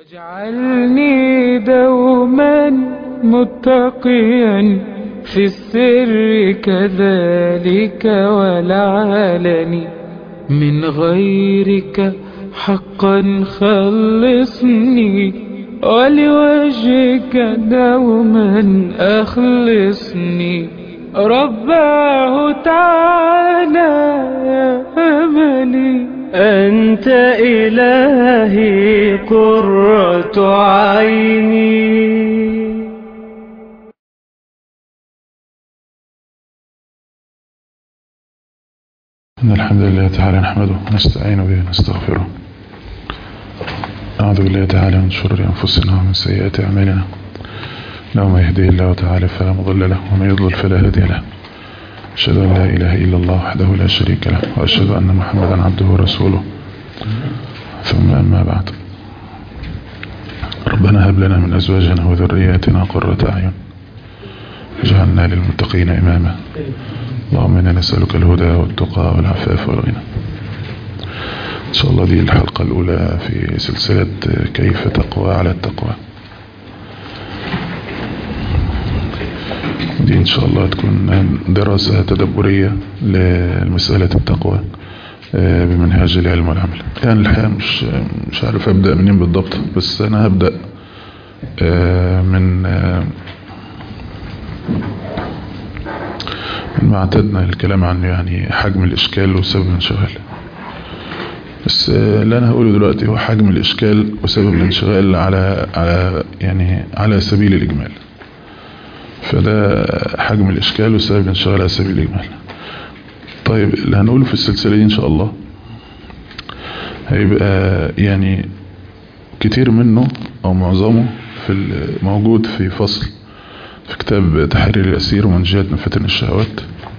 واجعلني دوما متقيا في السر كذلك والعلن من غيرك حقا خلصني ولوجهك دوما أخلصني رباه تعالى يا أملي أنت إلهي قرة عيني. إن الحمد لله تعالى نحمده ونستعين به ونستغفره. أعوذ بالله تعالى من شرور أنفسنا ومن سيئات أعمالنا. إنه من يهديه الله تعالى فلا مضل له ومن يضلل فلا هادي له. أشهد أن لا إله إلا الله وحده لا شريك له وأشهد أن محمدا عبده ورسوله. ثم أما بعد، ربنا هب لنا من أزواجنا وذرياتنا قرة أعين واجعلنا للمتقين إماما. اللهم إنا نسألك الهدى والتقى والعفاف والغنى. إن شاء الله دي الحلقة الأولى في سلسلة كيف تقوى على التقوى. دي إن شاء الله تكون دراسة تدبرية لمسألة التقوى بمنهاج العلم والعمل. يعني الحقيقة مش عارف أبدأ منين بالضبط، بس أنا هبدأ من ما اعتدنا الكلام عنه، يعني حجم الإشكال وسبب الانشغال. بس اللي أنا هقوله دلوقتي هو حجم الإشكال وسبب الانشغال على سبيل الإجمال. فده حجم الإشكال وسبب الانشغال على سبيل الإجمال. طيب، اللي هنقوله في السلسلة دي إن شاء الله هيبقى يعني كتير منه أو معظمه موجود في فصل في كتاب تحرير الأسير ومنجيات من فتن الشهوات.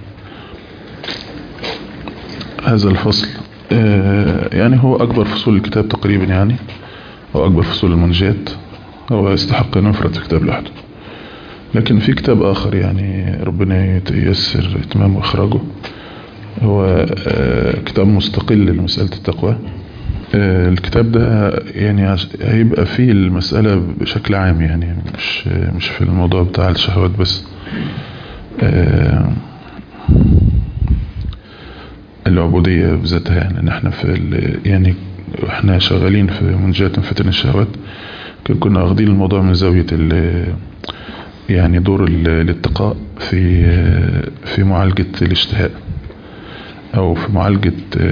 هذا الفصل يعني هو أكبر فصول الكتاب تقريبا، يعني هو أكبر فصول المنجيات، هو يستحق أن يفرد في كتاب لوحده. لكن في كتاب آخر يعني ربنا ييسر إتمام وإخراجه، هو كتاب مستقل لمسألة التقوى. الكتاب ده يعني هيبقى فيه المسألة بشكل عام، يعني مش في الموضوع بتاع الشهوات بس. العبودية بذاتها، يعني ان احنا يعني احنا شغالين في منجات من فتن الشهوات، كنا واخدين الموضوع من زاوية يعني دور الاتقاء في معالجة الاشتهاء، او في معالجة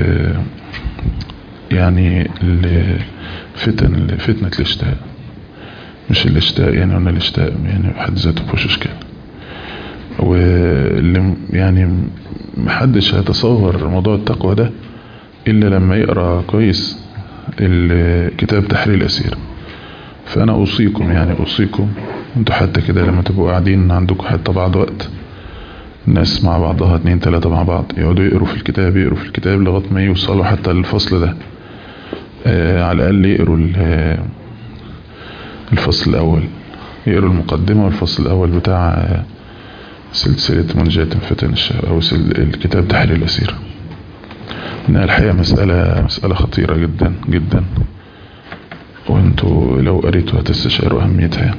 يعني فتنة الاشتهاء. مش الاشتهاء يعني قلنا الاشتهاء يعني بحد ذاته مفيهوش اشكال، واللي يعني محدش هيتصور موضوع التقوى ده الا لما يقرأ كويس الكتاب تحرير الأسير. فانا اوصيكم انتوا حتى كده لما تبقوا قاعدين عندكم حتى بعض وقت، الناس مع بعضها 2-3 مع بعض يقعدوا يقروا في الكتاب لغاية ما يوصلوا حتى للفصل ده. على الأقل يقروا الفصل الأول، يقروا المقدمة والفصل الأول بتاع سلسلة منجات فتن الشهوات أو الكتاب تحرير الأسير. إنها الحقيقة مسألة خطيرة جدا جدا، وانتوا لو قريتوا هتستشعروا أهميتها.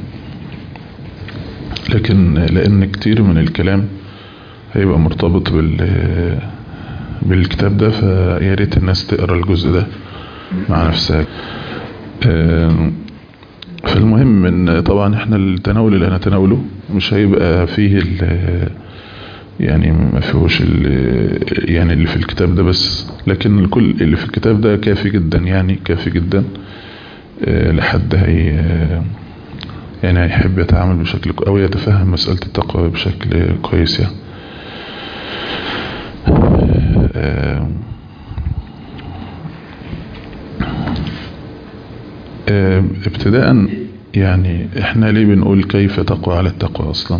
لكن لأن كتير من الكلام هيبقى مرتبط بالكتاب ده، فيا ريت الناس تقرا الجزء ده مع نفسها. فالمهم ان طبعا احنا التناول اللي هنتناوله مش هيبقى فيه يعني ما فيهوش يعني اللي في الكتاب ده بس، لكن الكل اللي في الكتاب ده كافي جدا، يعني كافي جدا لحد يعني هيحب يتعامل بشكل او يتفهم مسألة التقوى بشكل كويس يعني. ابتداء يعني احنا ليه بنقول كيف تقوى على التقوى اصلا؟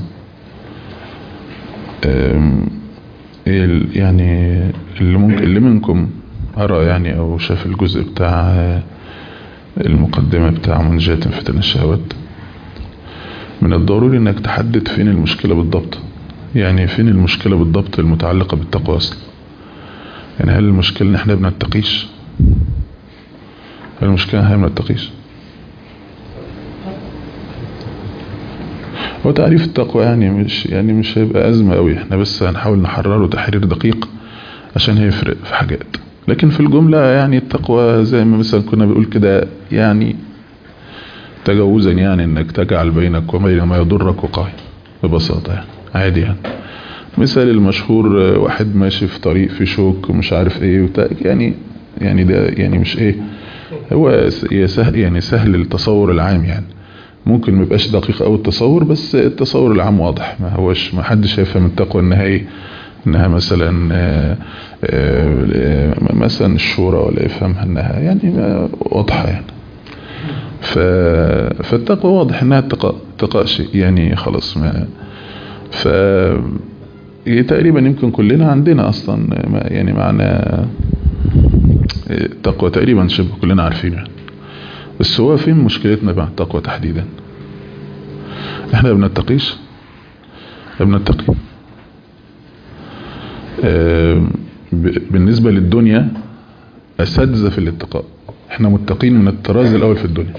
يعني اللي منكم قرأ يعني او شاف الجزء بتاع المقدمة بتاع منجات فتن الشهوات، من الضروري انك تحدد فين المشكلة بالضبط. يعني فين المشكلة بالضبط المتعلقة بالتقوى اصلا؟ يعني هل المشكلة ان احنا بنتقيش؟ هل المشكلة ان احنا بنتقيش؟ هو تعريف التقوى مش هيبقى أزمة قوي، احنا بس هنحاول نحرره تحرير دقيق عشان هيفرق في حاجات. لكن في الجملة يعني التقوى زي ما مثلا كنا بنقول كده، يعني تجاوزا يعني انك تجعل بينك وبين ما يضرك وقاية، ببساطة يعني عادي يعني. مثال المشهور واحد ماشي في طريق في شوك ومش عارف ايه يعني ده يعني مش ايه، هو سهل يعني سهل التصور العام يعني، ممكن ما يبقاش دقيق قوي التصور، بس التصور العام واضح، ما حدش هيفهم التقوى انها ايه، انها مثلا مثلا الشورى، ولا يفهمها انها يعني واضحة يعني. فالتقوى واضح انها اتقاء شيء يعني خلاص. ما ف تقريبا يمكن كلنا عندنا اصلا يعني معنى التقوى تقريبا شبه كلنا عارفينه يعني. بس هو فين مشكلتنا مع التقوى تحديدا؟ احنا ما بنتقي بالنسبة للدنيا اساتذة في الاتقاء، احنا متقين من الطراز الاول في الدنيا.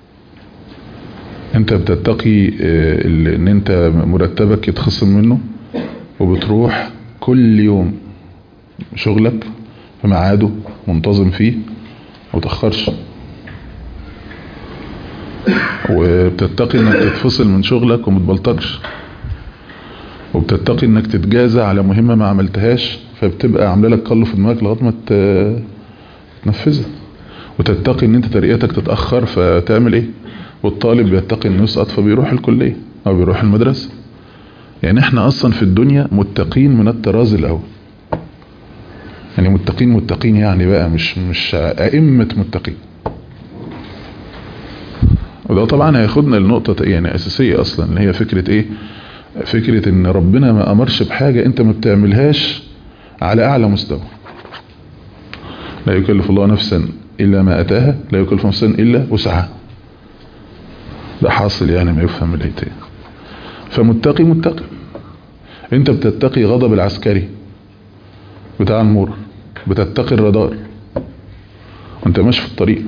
انت بتتقي ان انت مرتبك يتخصم منه، وبتروح كل يوم شغلك في ميعاده منتظم فيه ومتأخرش، وبتتقي انك تتفصل من شغلك ومتبلطجش، وبتتقي انك تتجازى على مهمة ما عملتهاش فبتبقى عامله لك قلب في دماغك لغايه ما تنفذها، وتتقي ان انت ترقيتك تتأخر فتعمل ايه، والطالب بيتقي انه يسقط فبيروح الكلية او بيروح المدرسة. يعني احنا اصلا في الدنيا متقين من الطراز الاول، يعني متقين يعني بقى مش ائمة متقين. وده طبعا هياخدنا لنقطة يعني اساسية اصلا، اللي هي فكرة ايه، فكرة ان ربنا ما امرش بحاجة انت ما بتعملهاش على اعلى مستوى. لا يكلف الله نفسا الا ما اتاها، لا يكلف نفسا الا وسعها. ده حاصل يعني ما يفهم الايتين. فمتقي انت بتتقي غضب العسكري بتاع المرور، بتتقي الرادار وانت ماشي في الطريق،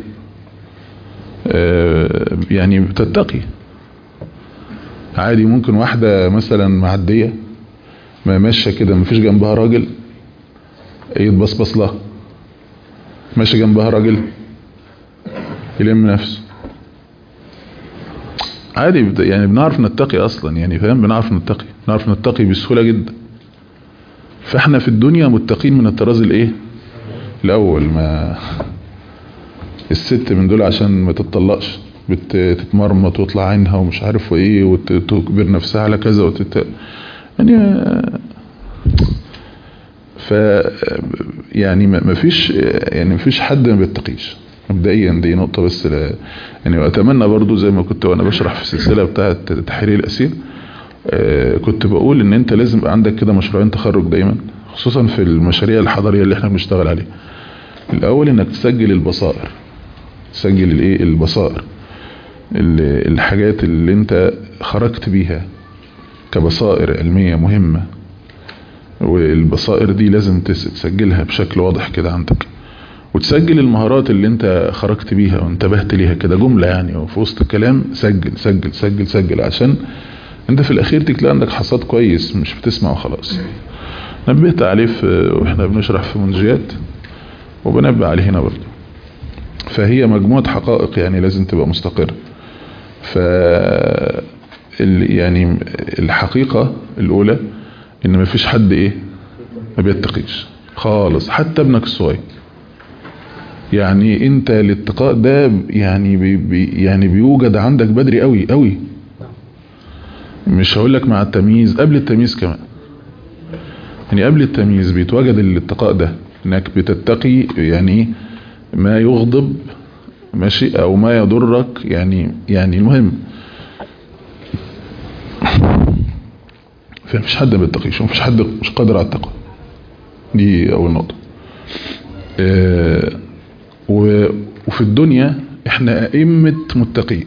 يعني بتتقي عادي. ممكن واحدة مثلا معدية ما ماشية كده مفيش جنبها راجل يتبصبص لها، ماشي جنبها راجل يلم نفسه عادي. يعني بنعرف نتقي اصلا يعني فاهم، بنعرف نتقي بسهولة جدا. فاحنا في الدنيا متقين من الطراز الايه الاول. ما الست من دول عشان ما تتطلقش بتتمرمط وتطلع عينها ومش عارف ايه وتجبر نفسها على كذا يعني ف يعني ما فيش حد ما بيتقيش مبدئيا. دي نقطة بس يعني واتمنى برضو زي ما كنت وانا بشرح في السلسلة بتاعة تحرير الاسير، كنت بقول ان انت لازم يبقى عندك كده مشروعين تخرج دايما، خصوصا في المشاريع الحضرية اللي احنا بنشتغل عليها. الاول انك تسجل البصائر، تسجل الايه البصائر، الحاجات اللي انت خرجت بيها كبصائر علمية مهمة، والبصائر دي لازم تسجلها بشكل واضح كده عندك. وتسجل المهارات اللي انت خرجت بيها وانتبهت ليها كده جملة يعني، وفي وسط الكلام سجل سجل سجل سجل، عشان انت في الاخير تلاقي عندك حصاد كويس مش بتسمع وخلاص. نبهت عليه واحنا بنشرح في منجيات، وبنبه عليه هنا برضه. فهي مجموعة حقائق يعني لازم تبقى مستقرة. يعني الحقيقة الاولى ان مفيش حد ايه ما بيتقيش خالص، حتى ابنك الصغير. يعني انت الاتقاء ده يعني يعني بيوجد عندك بدري قوي قوي، مش هقولك مع التمييز، قبل التمييز كمان. يعني قبل التمييز بيتواجد الاتقاء ده، انك بتتقي يعني ما يغضب ماشي او ما يضرك يعني المهم. فمفيش حد ما بيتقيش، ومفيش حد مش قادر على التقوى. دي اول نقطة. وفي الدنيا احنا ائمة متقين،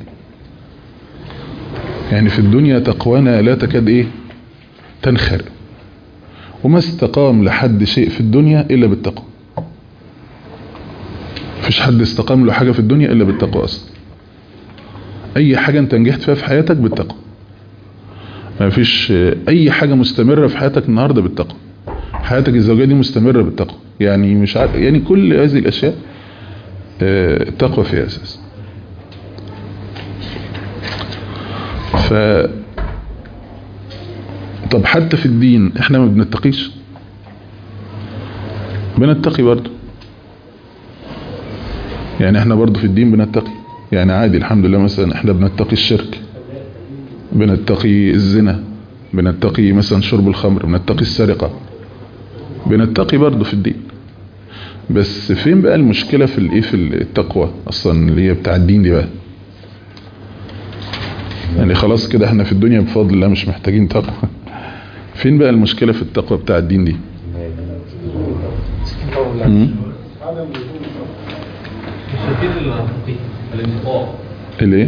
يعني في الدنيا تقوانا لا تكاد ايه تنخر، وما استقام لحد شيء في الدنيا الا بالتقوى. مفيش حد استقام له حاجة في الدنيا الا بالتقوى اصلا. اي حاجة انت نجحت فيها في حياتك بالتقوى. ما فيش اي حاجة مستمرة في حياتك النهاردة بالتقوى. حياتك الزوجية دي مستمرة بالتقوى، يعني مش عارف، يعني كل هذه الاشياء التقوى فيها اساس. طب حتى في الدين احنا ما بنتقيش؟ بنتقي برضو، يعني احنا برضو في الدين بنتقي، يعني عادي الحمد لله. مثلا احنا بنتقي الشرك، بنتقي الزنا، بنتقي مثلا شرب الخمر، بنتقي السرقة، بنتقي برضو في الدين. بس فين بقى المشكلة في الايه، في التقوى اصلا اللي هي بتاع الدين دي بقى؟ يعني خلاص كده احنا في الدنيا بفضل الله مش محتاجين تقوى. فين بقى المشكلة في التقوى بتاع الدين دي؟ الايه؟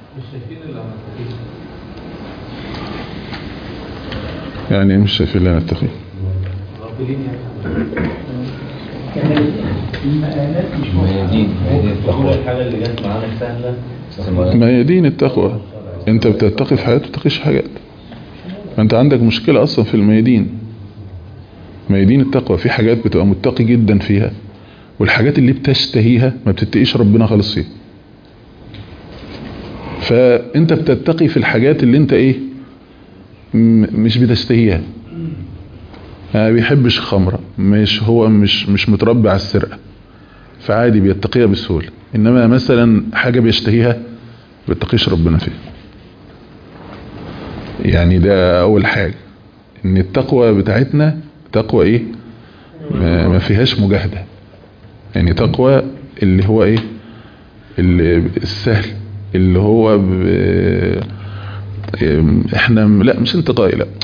يعني مش شايفين اللي نتقي؟ ما هي دين التقوى. انت بتتقي في حياتك وتقيش حاجات. انت عندك مشكلة اصلا في الميادين. ميادين التقوى في حاجات بتبقى متقي جدا فيها، والحاجات اللي بتشتهيها ما بتتقيش ربنا خالص فيها. فانت بتتقي في الحاجات اللي انت ايه، مش بتشتهيها. ما بيحبش خمرة، مش متربي على السرقة، فعادي بيتقيها بسهولة. انما مثلا حاجة بيشتهيها ما بيتقيش ربنا فيها. يعني ده اول حاجة، ان التقوى بتاعتنا تقوى ايه، ما فيهاش مجاهدة. يعني تقوى اللي هو ايه، اللي السهل، اللي هو احنا لا مش انتقائي، لا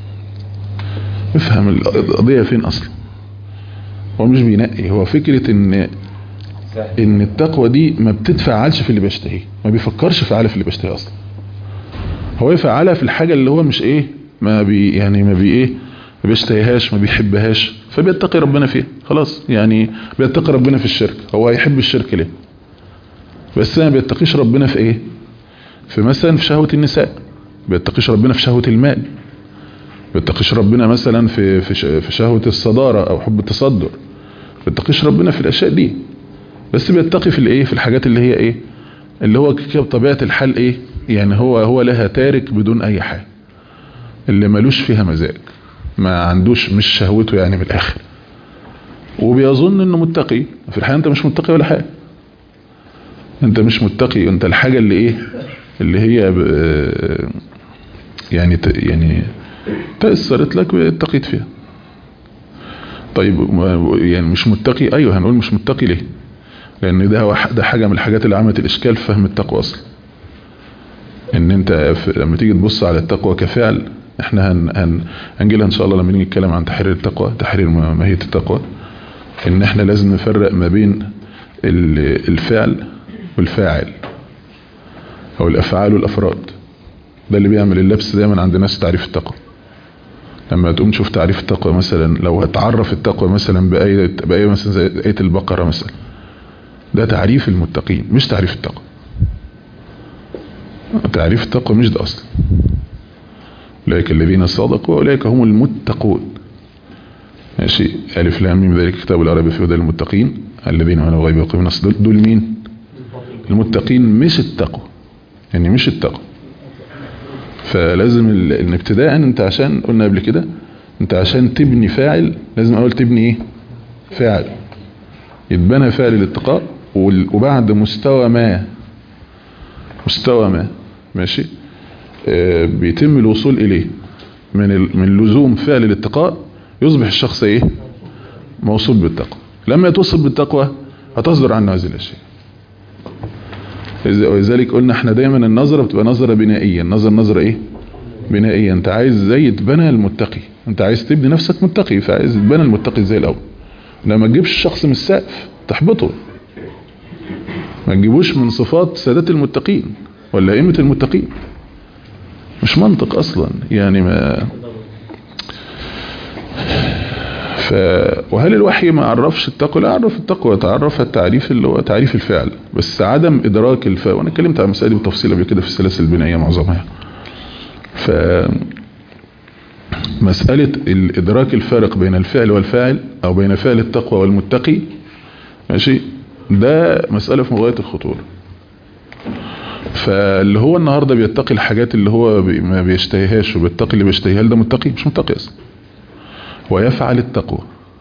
افهم القضية فين اصلا. هو مش بينقي، هو فكرة ان التقوى دي ما بتتفعلش في اللي بيشتهيه، ما بيفكرش فعلا في اللي بيشتهيه اصلا. هو يفعلها في الحاجة اللي هو مش ايه، ما بيشتهيهاش، ما بيحبهاش، فبيتقي ربنا فيها خلاص. يعني بيتقي ربنا في الشرك، هو هيحب الشرك ليه؟ بس ما بيتقيش ربنا في ايه، في مثلا في شهوة النساء، بيتقيش ربنا في شهوة المال، بيتقيش ربنا مثلا في شهوة الصدارة او حب التصدر، بيتقيش ربنا في الاشياء دي. بس بيتقي في الايه، في الحاجات اللي هي ايه، اللي هو كده بطبيعة الحال ايه، يعني هو لها تارك بدون اي حاجة، اللي ملوش فيها مزاج، ما عندوش، مش شهوته يعني من الاخر، وبيظن انه متقي. في الحقيقة انت مش متقي ولا حاجة، انت مش متقي. انت الحاجة اللي ايه، اللي هي يعني تأثرت لك اتقيت فيها. طيب يعني مش متقي، ايوه هنقول مش متقي ليه؟ لان ده حاجة من الحاجات اللي عملت الاشكال في فهم التقوى اصلا. ان انت لما تيجي تبص على التقوى كفعل، احنا هنجيلها ان شاء الله لما نيجي نتكلم عن تحرير التقوى، تحرير ماهية التقوى، ان احنا لازم نفرق ما بين الفعل والفاعل، او الافعال والافراد. ده اللي بيعمل اللبس دايما عند ناس تعريف التقوى. لما تقوم تشوف تعريف التقوى مثلا، لو هتعرف التقوى مثلا بآية مثلا زي آية البقرة مثلا، ده تعريف المتقين مش تعريف التقوى. تعريف التقوى مش ده اصلا. أولئك الذين صدقوا وأولئك هم المتقون. ماشي، ألف لام ميم ذلك كتاب لا ريب فيه هدى للمتقين الذين آمنوا بالغيب وأقاموا الصلاة. دول مين؟ المتقين، مش التقوى، يعني مش التقوى. فلازم ان ابتداء انت عشان قلنا قبل كده، انت عشان تبني فاعل لازم اول تبني ايه، فاعل. يتبنى فاعل الاتقاء، وبعد مستوى ما ماشي بيتم الوصول اليه من لزوم فعل الاتقاء، يصبح الشخص ايه، موصول بالتقوى. لما يتوصل بالتقوى هتصدر عنه هذه الاشياء. ولذلك قلنا احنا دايما النظرة بتبقى نظرة بنائية. نظرة ايه، بنائية. انت عايز زي يتبنى المتقي، انت عايز تبني نفسك متقي، فعايز يتبنى المتقي زي الاول. لما تجيبش الشخص من السقف تحبطه، ما تجيبوش من صفات سادات المتقين ولا ائمة المتقين، مش منطق اصلا يعني. ما وهل الوحي ما عرفش التقوى؟ لا، عرف التقوى، تعرف التعريف اللي هو تعريف الفعل، بس عدم ادراك الفعل. وانا اتكلمت عن المسائل دي بتفصيل قبل كده في السلاسل البنائيه معظمها. مسألة الإدراك الفارق بين الفعل والفاعل أو بين فعل التقوى والمتقي، ماشي، ده مسألة في غاية الخطورة. فاللي هو النهاردة بيتقي الحاجات اللي هو ما بيشتهيهاش وبيتقي اللي بيشتهيها، ده متقي؟ مش متقي أصلا. ويفعل التقوى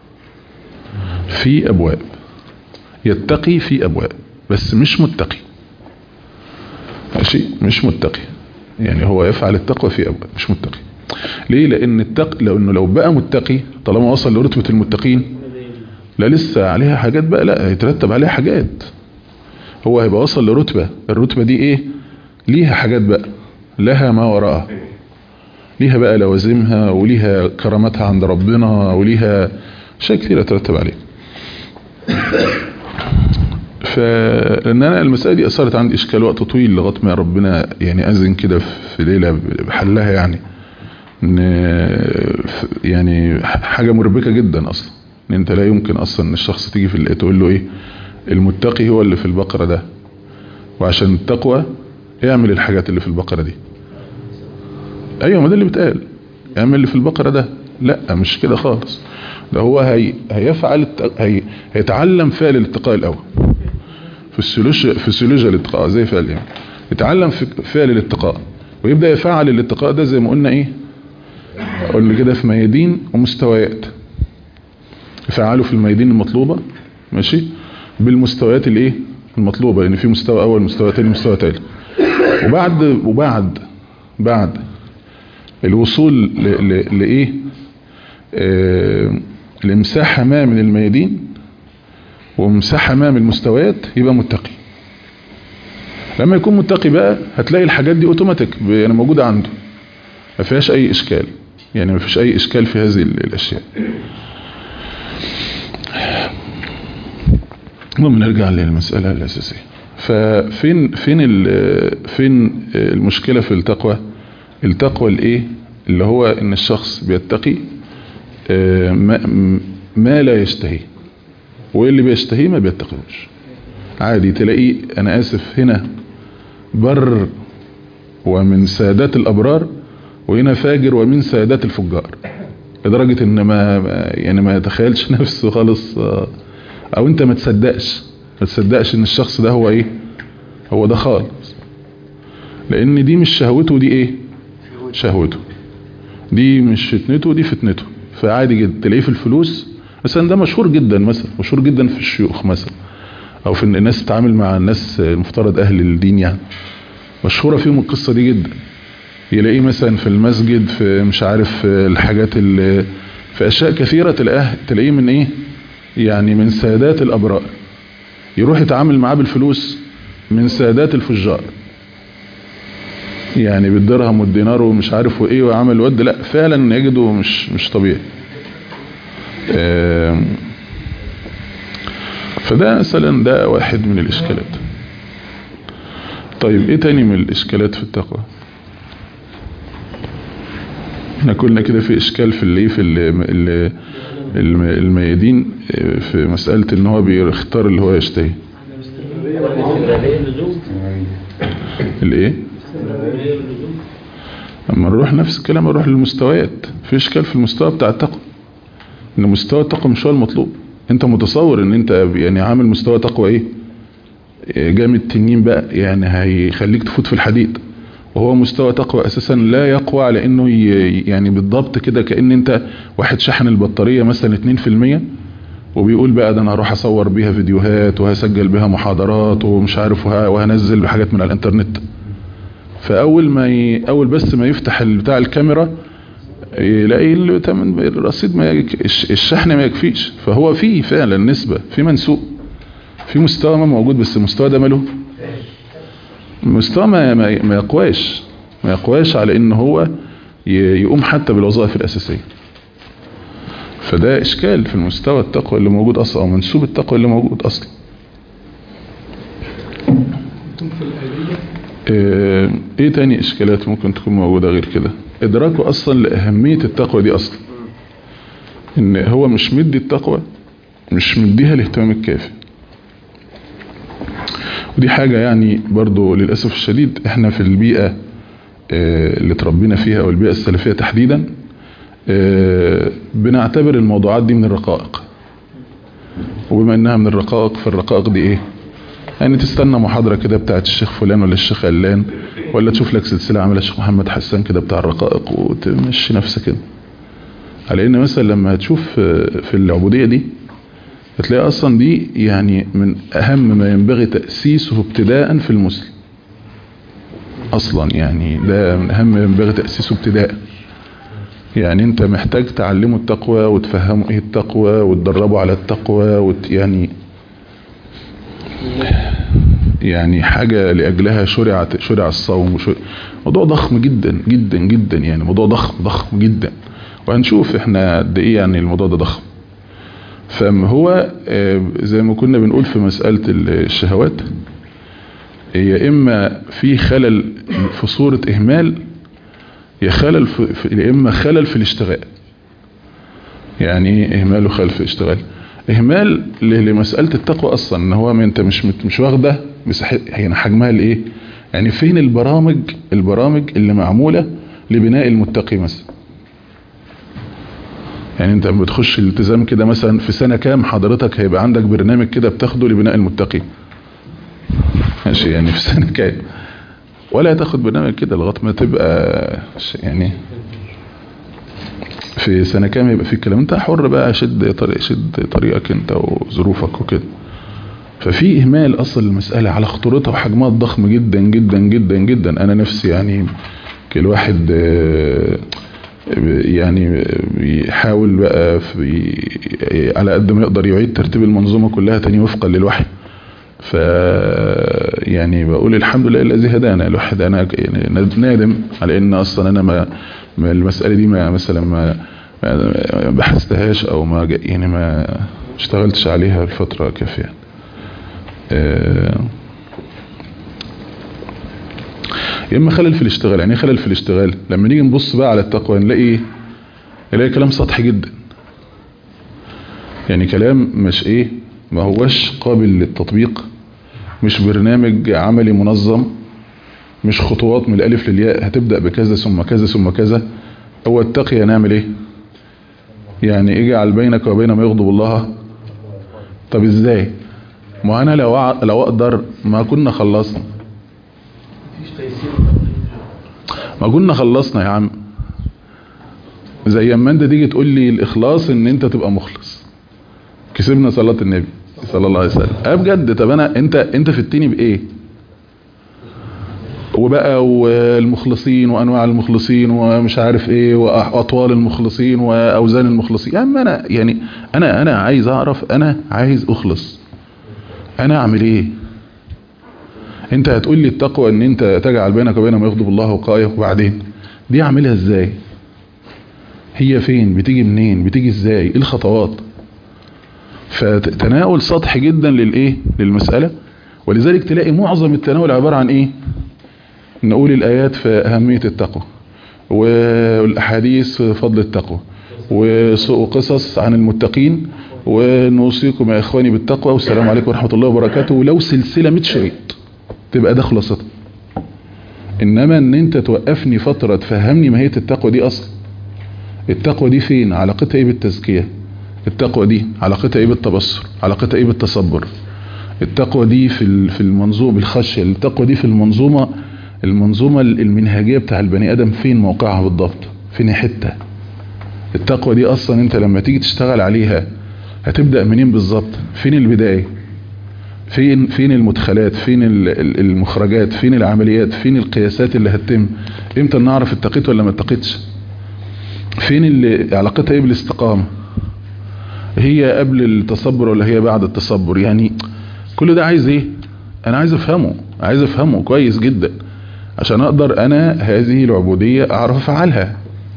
في أبواب، يتقي في أبواب، بس مش متقي، ماشي، مش متقي. يعني هو يفعل التقوى في أبواب، مش متقي. ليه؟ لأن لأنه لو بقى متقي، طالما وصل لرتبة المتقين، لا لسه عليها حاجات بقى، لا هيترتب عليها حاجات. هو هيبقى وصل لرتبة، الرتبة دي ايه؟ ليها حاجات بقى، لها ما وراءها، ليها بقى لوازمها وليها كرامتها عند ربنا وليها شيء كثير يترتب عليه. فلأن أنا المسألة دي أثرت عندي إشكال وقت طويل لغاية ما ربنا يعني أذن كده في ليلة بحلها. يعني حاجة مربكة جدا أصلا، إن أنت لا يمكن أصلا إن الشخص تيجي في تقول له إيه؟ المتقي هو اللي في البقرة ده، وعشان التقوى اعمل الحاجات اللي في البقرة دي. أيوة، ما ده اللي بتقال، اعمل اللي في البقرة ده. لا، مش كده خالص. ده هو هيفعل هيتعلم فعل الاتقاء الأول في السيولوجيا الاتقاء، زي فعل يعني يتعلم في فعل الاتقاء، ويبدأ يفعل الاتقاء ده زي ما قلنا ايه، قلنا كده في ميادين ومستويات. يفعله في الميادين المطلوبة، ماشي، بالمستويات الايه المطلوبة، يعني في مستوى اول، مستوى تاني، مستوى تالت. بعد الوصول لايه، لمساحة ما من الميادين ومساحة ما من المستويات، يبقى متقي. لما يكون متقي بقى هتلاقي الحاجات دي اوتوماتيك يعني موجودة عنده، ما فيهاش اي اشكال، يعني ما فيش اي اشكال في هذه الاشياء. المهم نرجع للمسألة الاساسية. فين المشكلة في التقوى؟ التقوى الايه اللي هو ان الشخص بيتقي ما لا يشتهي، واللي بيشتهيه ما بيتقيهوش. عادي تلاقيه، انا اسف، هنا بر ومن سادات الابرار، وهنا فاجر ومن سادات الفجار، لدرجة ان ما يتخيلش نفسه خالص، او انت ما تصدقش ان الشخص ده هو ايه، هو ده خالص. لان دي مش شهوته، دي ايه، شهوته. دي مش فتنته، دي فتنته. فعادي جدا تلاقيه في الفلوس مثلا، ده مشهور جدا مثلا، مشهور جدا في الشيوخ مثلا، او في الناس تتعامل مع الناس المفترض اهل الدين، يعني مشهورة فيهم القصة دي جدا. يلاقيه مثلا في المسجد، في مش عارف الحاجات اللي في اشياء كثيرة، تلاقيه من ايه، يعني من سادات الابرار. يروح يتعامل معاه بالفلوس من سادات الفجار، يعني بالدرهم والدينار ومش عارف وايه وعمل ود. لا فعلا يجده مش طبيعي. فده مثلا ده واحد من الاشكالات. طيب ايه تاني من الاشكالات في التقوى؟ احنا كلنا كده في اشكال في الميادين، في مسألة ان هو بيختار اللي هو يشتهي. الايه؟ اما نروح نفس الكلام، نروح للمستويات، في اشكال في المستوى بتاع التقوى، ان مستوى التقوى مش هو المطلوب. انت متصور ان انت يعني عامل مستوى تقوى ايه، جامد تنين بقى، يعني هيخليك تفوت في الحديد، وهو مستوى تقوى اساسا لا يقوى على انه يعني بالضبط كده، كأن انت واحد شحن البطارية مثلا 2%، وبيقول بقى ده انا هروح اصور بيها فيديوهات وهسجل بيها محاضرات ومش عارف وهنزل بحاجات من على الانترنت. فاول اول بس ما يفتح بتاع الكاميرا يلاقي الرصيد الشحن ما يكفيش. فهو فيه فعلا نسبة، في منسوب، في مستوى ما موجود، بس المستوى ده ماله، مستوى ما يقواش على ان هو يقوم حتى بالوظائف الاساسية. فده اشكال في المستوى التقوى اللي موجود اصلا، او منسوب التقوى اللي موجود اصلا. ايه تاني اشكالات ممكن تكون موجودة غير كده؟ ادراكه اصلا لاهمية التقوى دي اصلا، ان هو مش مدي التقوى، مش مديها الاهتمام الكافي. ودي حاجة يعني برضو للأسف الشديد احنا في البيئة اللي تربينا فيها، او البيئة السلفية تحديدا، بنعتبر الموضوعات دي من الرقائق، وبما انها من الرقائق فالرقائق دي ايه؟ يعني تستنى محاضرة كده بتاعت الشيخ فلان ولا الشيخ علان، ولا تشوف لك سلسلة عملها الشيخ محمد حسان كده بتاع الرقائق وتمشي نفسك كده. على ان مثلا لما تشوف في العبودية دي هتلاقي اصلا دي يعني من اهم ما ينبغي تأسيسه ابتداء في المسلم اصلا، يعني ده من اهم ما ينبغي تأسيسه ابتداء. يعني انت محتاج تعلمه التقوى وتفهمه ايه التقوى وتدربه على التقوى يعني حاجة لأجلها شرع الصوم. موضوع ضخم جدا جدا جدا، يعني موضوع ضخم جدا، وهنشوف احنا قد ايه يعني الموضوع ده ضخم. فهو زي ما كنا بنقول في مسألة الشهوات، يا اما في خلل في صورة اهمال، يا اما خلل في الاشتغال. يعني ايه اهمال وخلل في الاشتغال؟ اهمال لمسألة التقوى اصلا، ان هو انت مش واخده يعني حجمها الايه، يعني فين البرامج اللي معمولة لبناء المتقي مثلا. يعني انت لما بتخش الالتزام كده مثلا في سنة كام حضرتك هيبقى عندك برنامج كده بتاخده لبناء المتقي؟ ماشي، يعني في سنة كام؟ ولا تاخد برنامج كده لغاية ما تبقى يعني في سنة كام يبقى في الكلام. انت حر بقى، شد طريقك انت وظروفك وكده. ففي اهمال اصل المسألة على خطورتها وحجمها الضخم جدا جدا جدا جدا. انا نفسي يعني كل واحد يعني يحاول بقى على قد ما يقدر يعيد ترتيب المنظومة كلها تاني وفقا للوحي. ف يعني بقول الحمد لله الذي هدانا. الواحد انا يعني نادم على ان اصلا انا ما المسألة دي ما بحثتهاش او ما اشتغلتش عليها الفترة كافية. يا اما خلل في الاشتغال. يعني ايه خلل في الاشتغال؟ لما نيجي نبص بقى على التقوى نلاقي كلام سطحي جدا، يعني كلام مش ما هوش قابل للتطبيق، مش برنامج عملي منظم، مش خطوات من الالف للياء هتبدأ بكذا ثم كذا ثم كذا. هو التقي نعمل ايه؟ يعني اجعل بينك وبين ما يغضب الله. طب ازاي؟ ما انا لو اقدر ما كنا خلصنا، ما كنا خلصنا يا عم. زي ما انت تيجي تقول لي الاخلاص ان انت تبقى مخلص، كسبنا صلاة النبي صلى الله عليه وسلم. بجد. طب انت فتني بايه؟ وبقى والمخلصين وانواع المخلصين ومش عارف ايه واطوال المخلصين واوزان المخلصين. انا عايز اعرف، انا عايز اخلص، انا اعمل ايه؟ انت هتقول لي التقوى ان انت تجعل بينك وبين ما يغضب الله وقاية، وبعدين دي اعملها ازاي؟ هي فين؟ بتيجي منين؟ بتيجي ازاي؟ ايه الخطوات؟ فتناول سطحي جدا للمسألة. ولذلك تلاقي معظم التناول عبارة عن ايه؟ نقول الايات في اهمية التقوى، والاحاديث في فضل التقوى، وقصص عن المتقين، ونوصيكم يا اخواني بالتقوى، والسلام عليكم ورحمة الله وبركاته. ولو سلسلة 100 شريط تبقى ده خلاصتها. انما ان انت توقفني فترة تفهمني ماهية التقوى دي اصلا. التقوى دي فين؟ علاقتها ايه بالتزكية؟ التقوى دي علاقتها ايه بالتبصر؟ علاقتها ايه بالتصبر؟ التقوى دي في المنظومة بالخشية. التقوى دي في المنظومة المنهجية بتاع البني ادم فين موقعها بالضبط؟ فين حتة التقوى دي اصلا؟ انت لما تيجي تشتغل عليها هتبدأ منين بالضبط؟ فين البداية؟ فين المدخلات؟ فين المخرجات؟ فين العمليات؟ فين القياسات اللي هتتم؟ امتى نعرف اتقيت ولا ما اتقيتش؟ فين اللي علاقتها ايه بالاستقامة؟ هي قبل التصبر ولا هي بعد التصبر؟ يعني كل ده عايز ايه؟ انا عايز افهمه كويس جدا عشان اقدر انا هذه العبودية اعرف افعلها.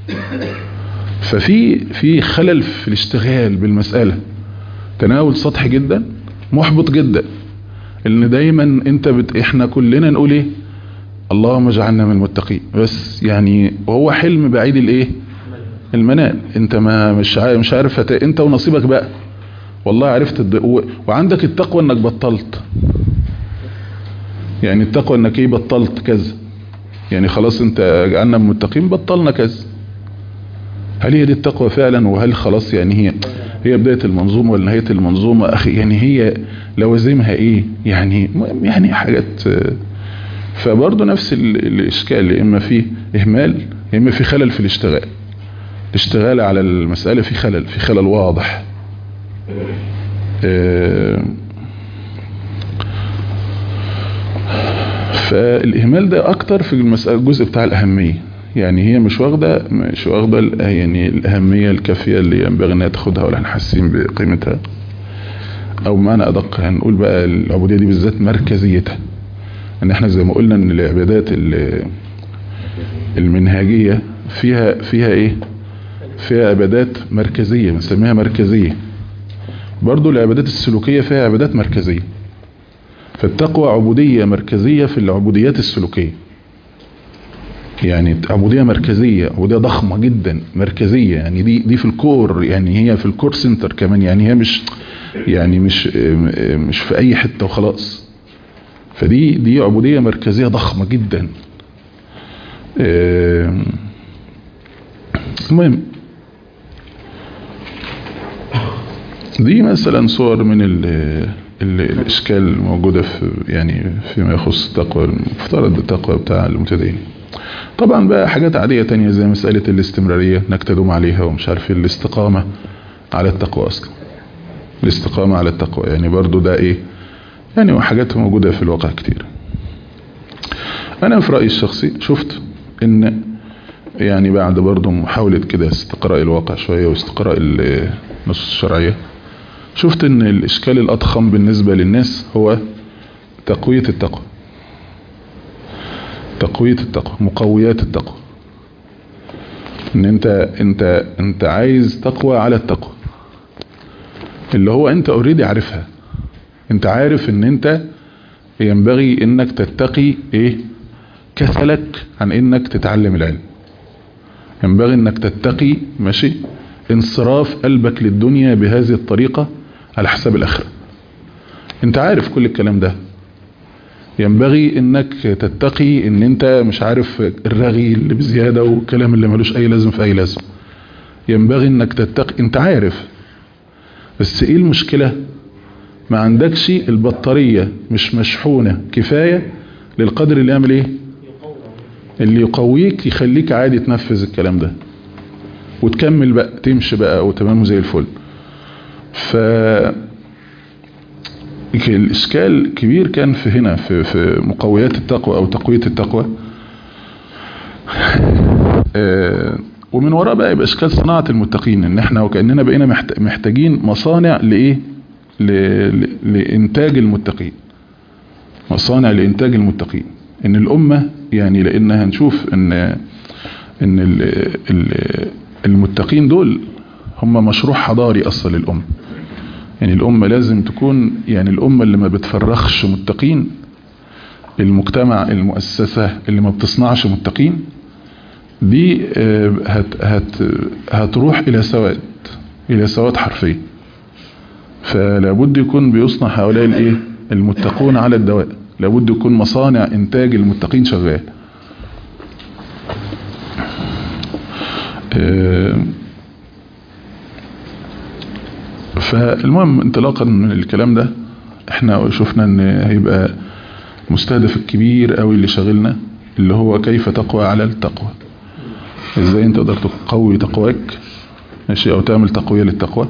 ففي خلل في الاشتغال بالمسألة، تناول سطحي جدا محبط جدا. ان دايما احنا كلنا نقول ايه؟ اللهم اجعلنا من المتقين، بس يعني وهو حلم بعيد المنال. انت مش عارف انت ونصيبك بقى. والله عرفت وعندك التقوى انك بطلت. يعني التقوى انك بطلت كذا، يعني خلاص انت جعلنا من المتقين بطلنا كذا. هل هي دي التقوى فعلا؟ وهل خلاص يعني هي بداية المنظومة ولا نهاية المنظومة؟ أخي يعني هي لوازمها ايه يعني حاجات. فبرضه نفس الإشكال، يا إما فيه إهمال يا إما في خلل في الاشتغال على المسألة، في خلل واضح. فالإهمال ده أكتر في المسألة الجزء بتاع الأهمية، يعني هي مش واخدة يعني الأهمية الكافية اللي ينبغي أنها تاخدها ولا حاسين بقيمتها، أو معنى أدق هنقول بقى العبودية دي بالذات مركزيتها. ان احنا زي ما قلنا ان العبادات المنهجية فيها ايه؟ فيها عبادات مركزية بنسميها مركزية. برضو العبادات السلوكية فيها عبادات مركزية. فالتقوى عبودية مركزية في العبوديات السلوكية، يعني عبودية مركزية، عبودية ضخمة جدا مركزية، يعني دي في الكور، يعني هي في الكور سنتر كمان، يعني هي مش في اي حتة وخلاص. فدي عبودية مركزية ضخمة جدا. المهم دي مثلا صور من الاشكال الموجودة في يعني فيما يخص التقوى، المفترض التقوى بتاع المتدين. طبعا بقى حاجات عادية تانية زي مسألة الاستمرارية انك تدوم عليها، ومش عارف الاستقامة على التقوى اصلا، الاستقامة على التقوى يعني برضو ده ايه يعني، وحاجات موجودة في الواقع كتير. انا في رأيي الشخصي شفت ان يعني بعد برضو محاولة كده استقراء الواقع شوية واستقراء النصوص الشرعية، شفت ان الاشكال الاضخم بالنسبة للناس هو تقوية التقوى، مقويات التقوى. ان انت عايز تقوى على التقوى اللي هو انت اوريدي عارفها. انت عارف ان انت ينبغي انك تتقي ايه؟ كسلك عن انك تتعلم العلم. ينبغي انك تتقي ماشي انصراف قلبك للدنيا بهذه الطريقة على حساب الاخرة. انت عارف كل الكلام ده. ينبغي انك تتقي ان انت مش عارف الرغي اللي بزيادة والكلام اللي ملوش اي لازم في اي لازم. ينبغي انك تتقي، انت عارف، بس ايه المشكلة؟ ما عندكش البطارية مش مشحونة كفاية للقدر اللي يعمل ايه؟ اللي يقويك يخليك عادي تنفذ الكلام ده وتكمل بقى، تمشي بقى وتمام زي الفل. الاشكال كبير كان في هنا في مقويات التقوى او تقوية التقوى. ومن وراء بقى يبقى اشكال صناعة المتقين، ان احنا وكأننا بقينا محتاجين مصانع لايه؟ لإنتاج المتقين، مصانع لإنتاج المتقين. ان الأمة يعني لأنها هنشوف ان المتقين دول هم مشروع حضاري أصلا للأمة. يعني الأمة لازم تكون يعني الأمة اللي ما بتفرخش متقين، المجتمع المؤسسة اللي ما بتصنعش متقين دي هتروح إلى سواد حرفيا. فلابد يكون بيصنع هؤلاء الايه؟ المتقون على الدواء. لابد يكون مصانع انتاج المتقين شغال. فالمهم انطلاقا من الكلام ده احنا شفنا ان هيبقى مستهدف الكبير قوي اللي شغلنا اللي هو كيف تقوى على التقوى. ازاي انت تقدر تقوي تقواك ماشي، او تعمل تقوية للتقوى.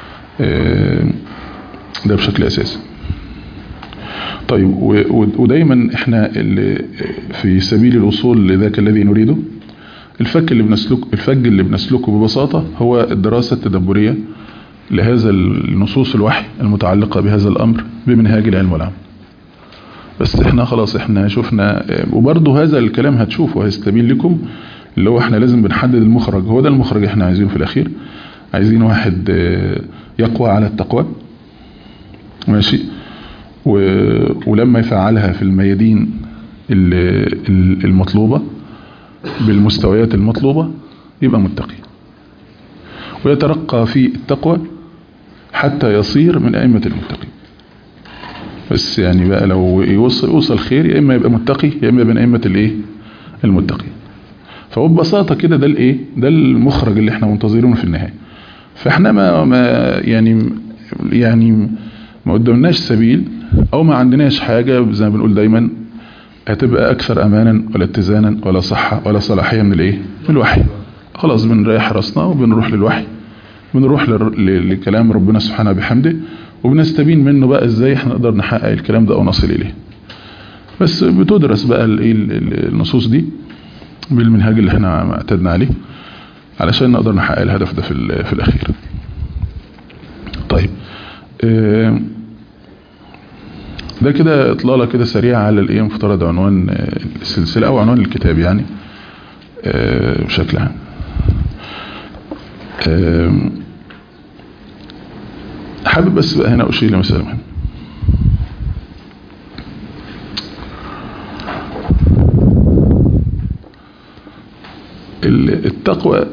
ده بشكل اساسي. طيب ودايما احنا في سبيل الوصول لذاك الذي نريده، الفج اللي بنسلكه ببساطة هو الدراسة التدبرية لهذا النصوص الوحي المتعلقة بهذا الامر بمنهاج العلم والعمل. بس احنا خلاص احنا شفنا، وبرضه هذا الكلام هتشوفه هيستبين لكم اللي هو احنا لازم بنحدد المخرج. هو ده المخرج احنا عايزينه في الاخير. عايزين واحد يقوى على التقوى ماشي، ولما يفعلها في الميادين المطلوبة بالمستويات المطلوبة يبقى متقي، ويترقى في التقوى حتى يصير من أئمة المتقين. بس يعني بقى لو يوصل خير، يا إما يبقى متقي يا إما يبقى من أئمة الايه؟ المتقين. فهو ببساطة كده ده الايه، ده المخرج اللي احنا منتظرينه في النهاية. فاحنا ما يعني ما قدمناش سبيل او ما عندناش حاجة زي ما بنقول دايما هتبقى اكثر امانا ولا اتزانا ولا صحة ولا صلاحية من الايه، من الوحي. خلاص بنريح راسنا وبنروح للوحي، بنروح لكلام ربنا سبحانه بحمده، وبنستبين منه بقى ازاي احنا نقدر نحقق الكلام ده او نصل اليه. بس بتدرس بقى النصوص دي بالمنهاج اللي احنا اعتدنا عليه علشان نقدر نحقق الهدف ده في الاخير. طيب ده كده اطلالة كده سريعة على الايه مفترض عنوان السلسلة او عنوان الكتاب يعني بشكل عام. حابب بس بقى هنا اشير لمسألة مهمة. التقوى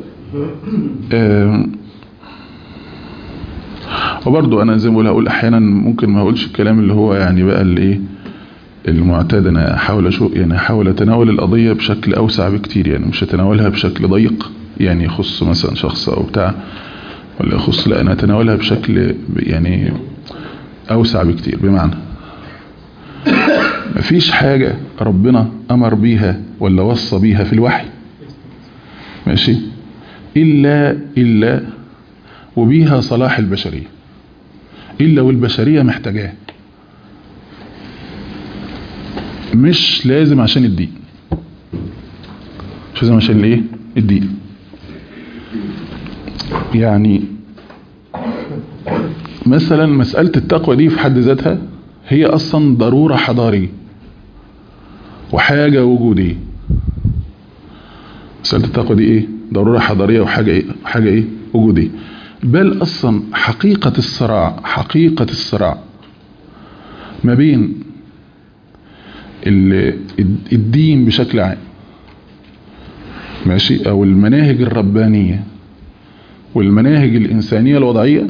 وبرضو انا زي ما هقول احيانا ممكن ما اقولش الكلام اللي هو يعني بقى الايه المعتاد. انا احاول اتناول القضية بشكل اوسع بكتير، يعني مش اتناولها بشكل ضيق يعني يخص مثلا شخص او بتاع ولا يخص، لا انا اتناولها بشكل يعني اوسع بكتير. بمعنى مفيش حاجة ربنا امر بيها ولا وصى بيها في الوحي ماشي إلا وبيها صلاح البشرية، إلا والبشرية محتاجاه، مش لازم عشان الدين، مش لازم عشان الايه الدين. يعني مثلا مسألة التقوى دي في حد ذاتها هي أصلا ضرورة حضارية وحاجة وجودية. مسألة التقوى دي ايه؟ ضرورة حضارية وحاجة ايه؟ حاجة ايه؟ وجودية. بل اصلا حقيقة الصراع ما بين الدين بشكل عام ماشي او المناهج الربانية والمناهج الانسانية الوضعية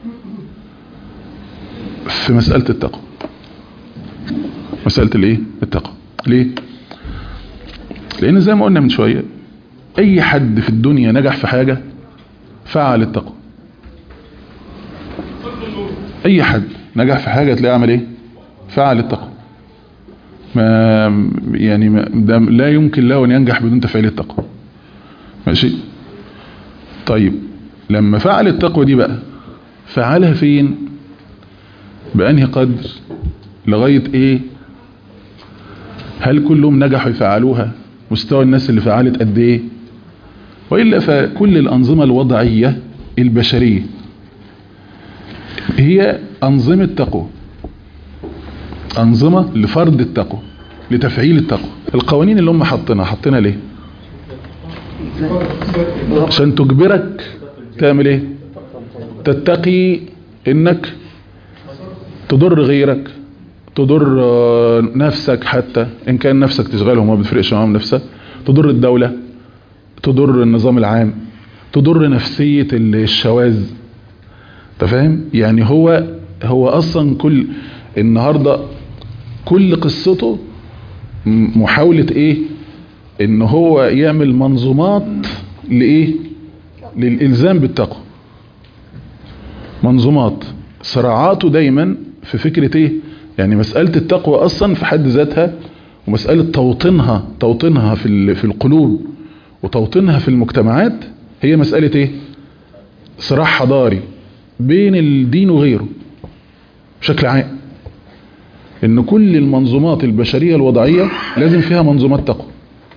في مسألة التقوى. مسألة الايه؟ التقوى. ليه؟ لان زي ما قلنا من شوية اي حد في الدنيا نجح في حاجة فعل التقوى. اي حد نجح في حاجة تلاقيه عمل ايه؟ فعل التقوى. ده لا يمكن له ان ينجح بدون تفعيل التقوى ماشي. طيب لما فعل التقوى دي بقى فعلها فين؟ بأنهي قدر؟ لغاية ايه؟ هل كلهم نجحوا يفعلوها؟ مستوى الناس اللي فعلت قد ايه؟ وإلا فكل الأنظمة الوضعية البشرية هي أنظمة تقوى، أنظمة لفرض التقوى، لتفعيل التقوى. القوانين اللي هم حطينا ليه؟ عشان تجبرك تعمل ايه؟ تتقي انك تضر غيرك، تضر نفسك، حتى ان كان نفسك تشغلهم ما بتفرقش معاهم نفسك، تضر الدولة، تضر النظام العام، تضر نفسية الشواذ. تفهم؟ يعني هو اصلا كل النهاردة كل قصته محاولة ايه؟ ان هو يعمل منظومات لايه؟ للالزام بالتقوى. منظومات صراعاته دايما في فكرة ايه؟ يعني مسألة التقوى اصلا في حد ذاتها ومسألة توطينها في القلوب وتوطينها في المجتمعات هي مسألة ايه؟ صراع حضاري بين الدين وغيره بشكل عام. ان كل المنظومات البشرية الوضعية لازم فيها منظومات تقوى،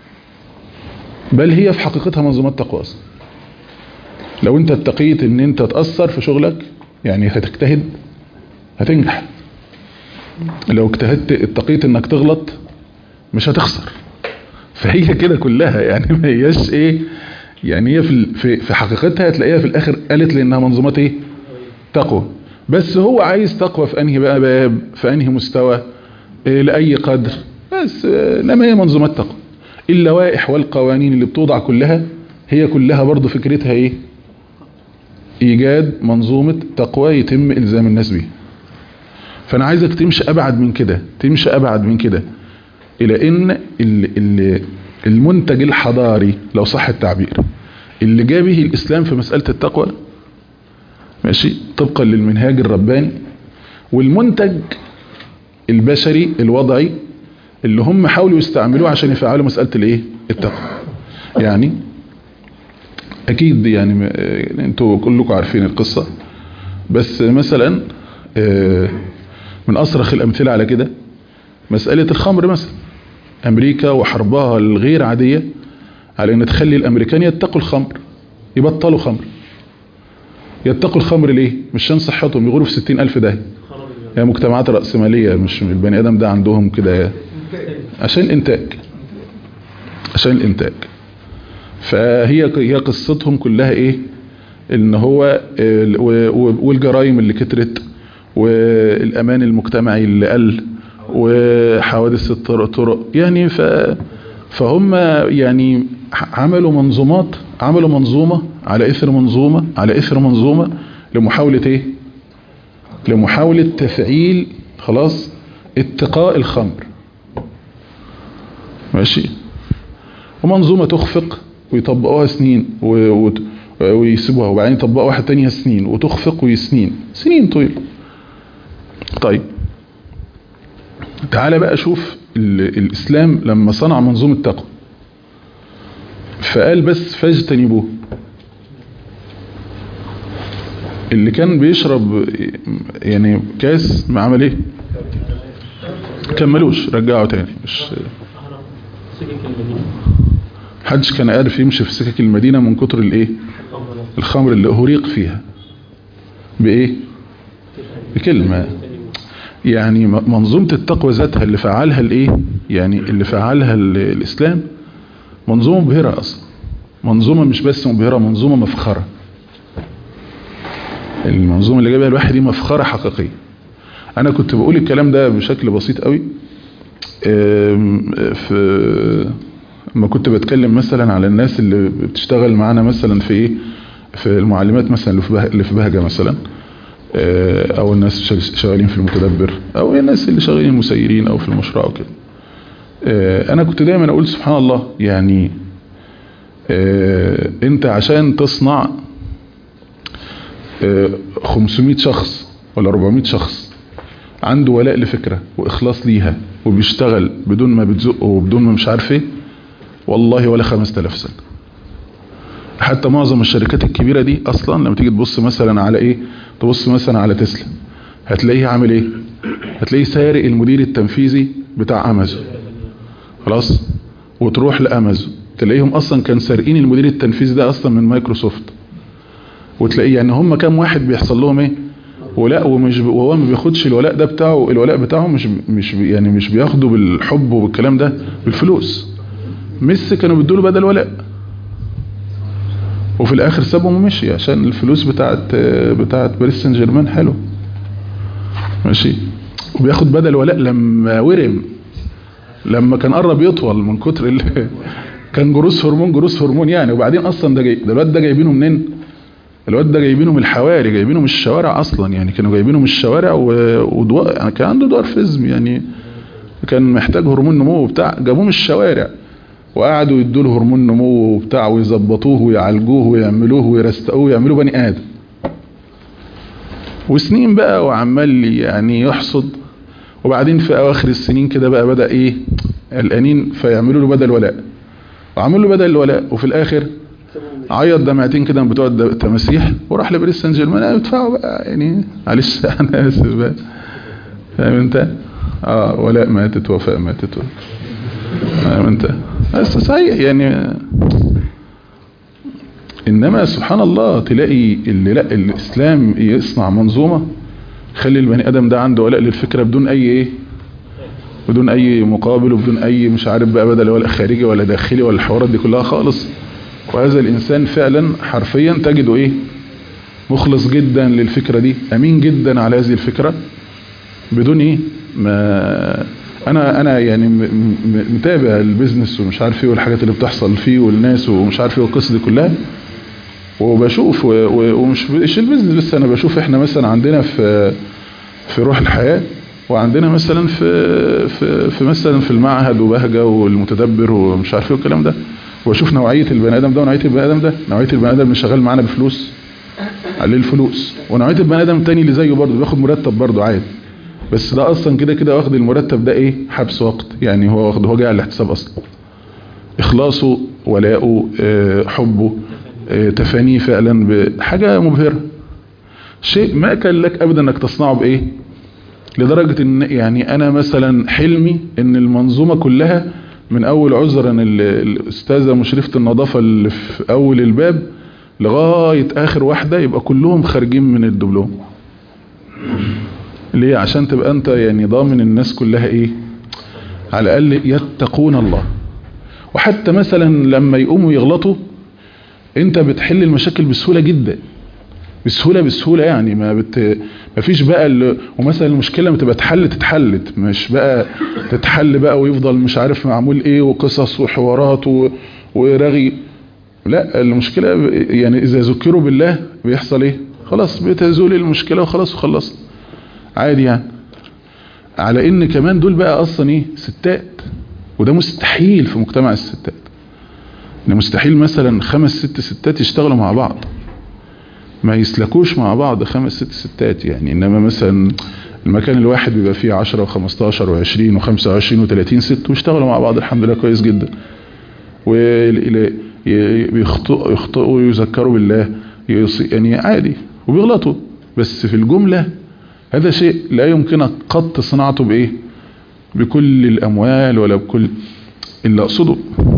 بل هي في حقيقتها منظومات تقوى اصلا. لو انت اتقيت ان انت تأثر في شغلك يعني هتجتهد هتنجح. لو اتقيت انك تغلط مش هتخسر. فهي كده كلها يعني ما هياش ايه، يعني هي في حقيقتها هتلاقيها في الاخر قالت لي انها منظومات ايه؟ تقوى. بس هو عايز تقوى في انهي بقى باب، في انهي مستوى، إيه لأي قدر. بس لما هي منظومات تقوى. اللوائح والقوانين اللي بتوضع كلها هي كلها برضو فكرتها ايه؟ ايجاد منظومة تقوى يتم الزام الناس بيها. فانا عايزك تمشي ابعد من كده، الى ان المنتج الحضاري لو صح التعبير اللي جاء به الإسلام في مسألة التقوى، ماشي، طبقا للمنهاج الرباني، والمنتج البشري الوضعي اللي هم حاولوا يستعملوه عشان يفعلوا مسألة الايه التقوى. يعني اكيد يعني انتوا كلكم عارفين القصة، بس مثلا من اصرخ الامثلة على كده مسألة الخمر مثلا. امريكا وحربها الغير عادية على ان تخلي الامريكان يتقوا الخمر، يبطلوا خمر. يتقوا الخمر ليه؟ مش عشان صحتهم يغوروا في 60,000 داهية، هي مجتمعات رأسمالية، مش البني ادم ده عندهم كده، عشان الانتاج، عشان الانتاج. فهي قصتهم كلها ايه؟ ان هو والجرائم اللي كترت، والامان المجتمعي اللي قل، وحوادث الطرق يعني. فهم يعني عملوا منظومة على اثر منظومة على اثر منظومة لمحاولة ايه؟ لمحاولة تفعيل خلاص اتقاء الخمر، ماشي. ومنظومة تخفق ويطبقوها سنين ويسيبوها، وبعدين يطبقوا واحد تانية سنين وتخفق ويسنين، سنين طويلة. طيب تعال بقى شوف الإسلام لما صنع منظومة تقوى فقال بس فاجتنبوه. اللي كان بيشرب يعني كاس ما عمل ايه؟ كملوش، رجعوا تاني. مش حدش كان عارف يمشي في سكك المدينة من كتر الايه؟ الخمر اللي اهريق فيها بايه؟ بكلمة. يعني منظومة التقوى ذاتها اللي فعلها الايه؟ يعني اللي فعلها الاسلام منظومة مبهرة اصلا، منظومة مش بس مبهرة، منظومة مفخرة. المنظومة اللي جابها الواحد دي مفخرة حقيقية. انا كنت بقول الكلام ده بشكل بسيط قوي لما كنت بتكلم مثلا على الناس اللي بتشتغل معانا مثلا في ايه، في المعلمات مثلا اللي في بهجة مثلا، او الناس شغالين في المتدبر، او الناس اللي شغالين مسيرين او في المشروع او كده. انا كنت دايما اقول سبحان الله، يعني انت عشان تصنع 500 شخص ولا 400 شخص عنده ولاء لفكرة واخلاص ليها وبيشتغل بدون ما بتزقه وبدون ما مش عارف ايه، والله ولا 5000 سنة. حتى معظم الشركات الكبيرة دي اصلا لما تيجي تبص مثلا على ايه، تبص مثلا على تسلا، هتلاقيه عامل ايه؟ هتلاقيه سارق المدير التنفيذي بتاع امازون خلاص، وتروح لامازون تلاقيهم اصلا كان سارقين المدير التنفيذي ده اصلا من مايكروسوفت، وتلاقيه يعني هم كام واحد بيحصل لهم ايه ولاء، وهو ما بياخدش الولاء ده بتاعه، الولاء بتاعه مش بياخده بالحب وبالكلام ده، بالفلوس. ميسي كانوا بيدوا له بدل ولاء، وفي الاخر سابهم ومشي عشان الفلوس بتاعت باريس سان جيرمان حلو، ماشي. وبياخد بدل ولاء لما ورم، لما كان قرب يطول من كتر كان جروس هرمون يعني. وبعدين اصلا ده الواد ده جايبينه منين؟ الواد ده جايبينه من الحواري، جايبينه من الشوارع اصلا، يعني كانوا جايبينه من الشوارع يعني كان عنده دورفيزم، يعني كان محتاج هرمون نمو وبتاع، جابوه من الشوارع وقعدوا يدوا له هرمون نمو وبتاع ويظبطوه ويعالجوه ويعملوه ويرستقوه ويعملوه بني ادم. وسنين بقى وعمال يعني يحصد، وبعدين في اواخر السنين كده بقى بدأ ايه الانين، فيعملوا له بدل ولاء، وعملوا له بدل ولاء، وفي الاخر عيط دمعتين كده من بتوع التماسيح وراح لباريس سان جيرمان يدفعوا بقى، يعني معلش انا اسف بقى، فاهم انت؟ ولاء ماتت وفاء ماتت، فاهم انت؟ بس صحيح يعني. انما سبحان الله تلاقي اللي لا الاسلام يصنع منظومه خلي البني ادم ده عنده ولاء للفكره بدون اي ايه، بدون اي مقابل وبدون اي مش عارف بقى بدل ولا خارجي ولا داخلي ولا الحوارات دي كلها خالص. وهذا الانسان فعلا حرفيا تجده ايه، مخلص جدا للفكره دي، امين جدا على هذه الفكره، بدون ايه ما انا يعني متابع البيزنس ومش عارف ايه والحاجات اللي بتحصل فيه والناس ومش عارف ايه والقصه دي كلها، وبشوف ومش البيزنس بس، انا بشوف احنا مثلا عندنا في روح الحياه وعندنا مثلا في مثلا في المعهد وبهجة والمتدبر ومش عارف ايه والكلام ده، واشوف نوعية البني ادم ده ونوعية البني ادم ده. نوعية البني ادم اللي شغال معانا بفلوس عليه الفلوس، ونوعية البني ادم التاني اللي زيه برضه بياخد مرتب برضه عادي، بس ده اصلا كده كده واخد المرتب ده ايه، حبس وقت، يعني هو واخد، هو جاي على الاحتساب اصلا. اخلاصه، ولاؤه، حبه، تفانيه فعلا بحاجة مبهرة، شيء ما كان لك ابدا انك تصنعه بايه. لدرجة ان يعني انا مثلا حلمي ان المنظومة كلها من اول عذرا الاستاذة مشرفة النظافة اللي في اول الباب لغاية اخر واحدة يبقى كلهم خارجين من الدبلوم. ليه؟ عشان تبقى انت يعني ضامن الناس كلها ايه، على الاقل يتقون الله. وحتى مثلا لما يقوموا يغلطوا انت بتحل المشاكل بسهولة جدا، بسهولة يعني ما فيش بقى ومثلا المشكلة بتبقى تتحلت، مش بقى تتحل بقى ويفضل مش عارف معمول ايه وقصص وحوارات ورغي. لا، المشكلة يعني اذا ذكروا بالله بيحصل ايه، خلاص بتزول المشكلة وخلاص وخلص عادي يعني. على ان كمان دول بقى اصلا ايه، ستات، وده مستحيل في مجتمع الستات. ان مستحيل مثلا 5-6 ستات يشتغلوا مع بعض، ما يسلكوش مع بعض 5-6 ستات يعني. انما مثلا المكان الواحد بيبقى فيه 10 و15 و20 و25 و30 ست ويشتغلوا مع بعض الحمد لله كويس جدا، ويخطئوا ويذكروا بالله يعني عادي، وبيغلطوا، بس في الجملة هذا شيء لا يمكن قط صناعته بايه، بكل الاموال ولا بكل. اللي اقصده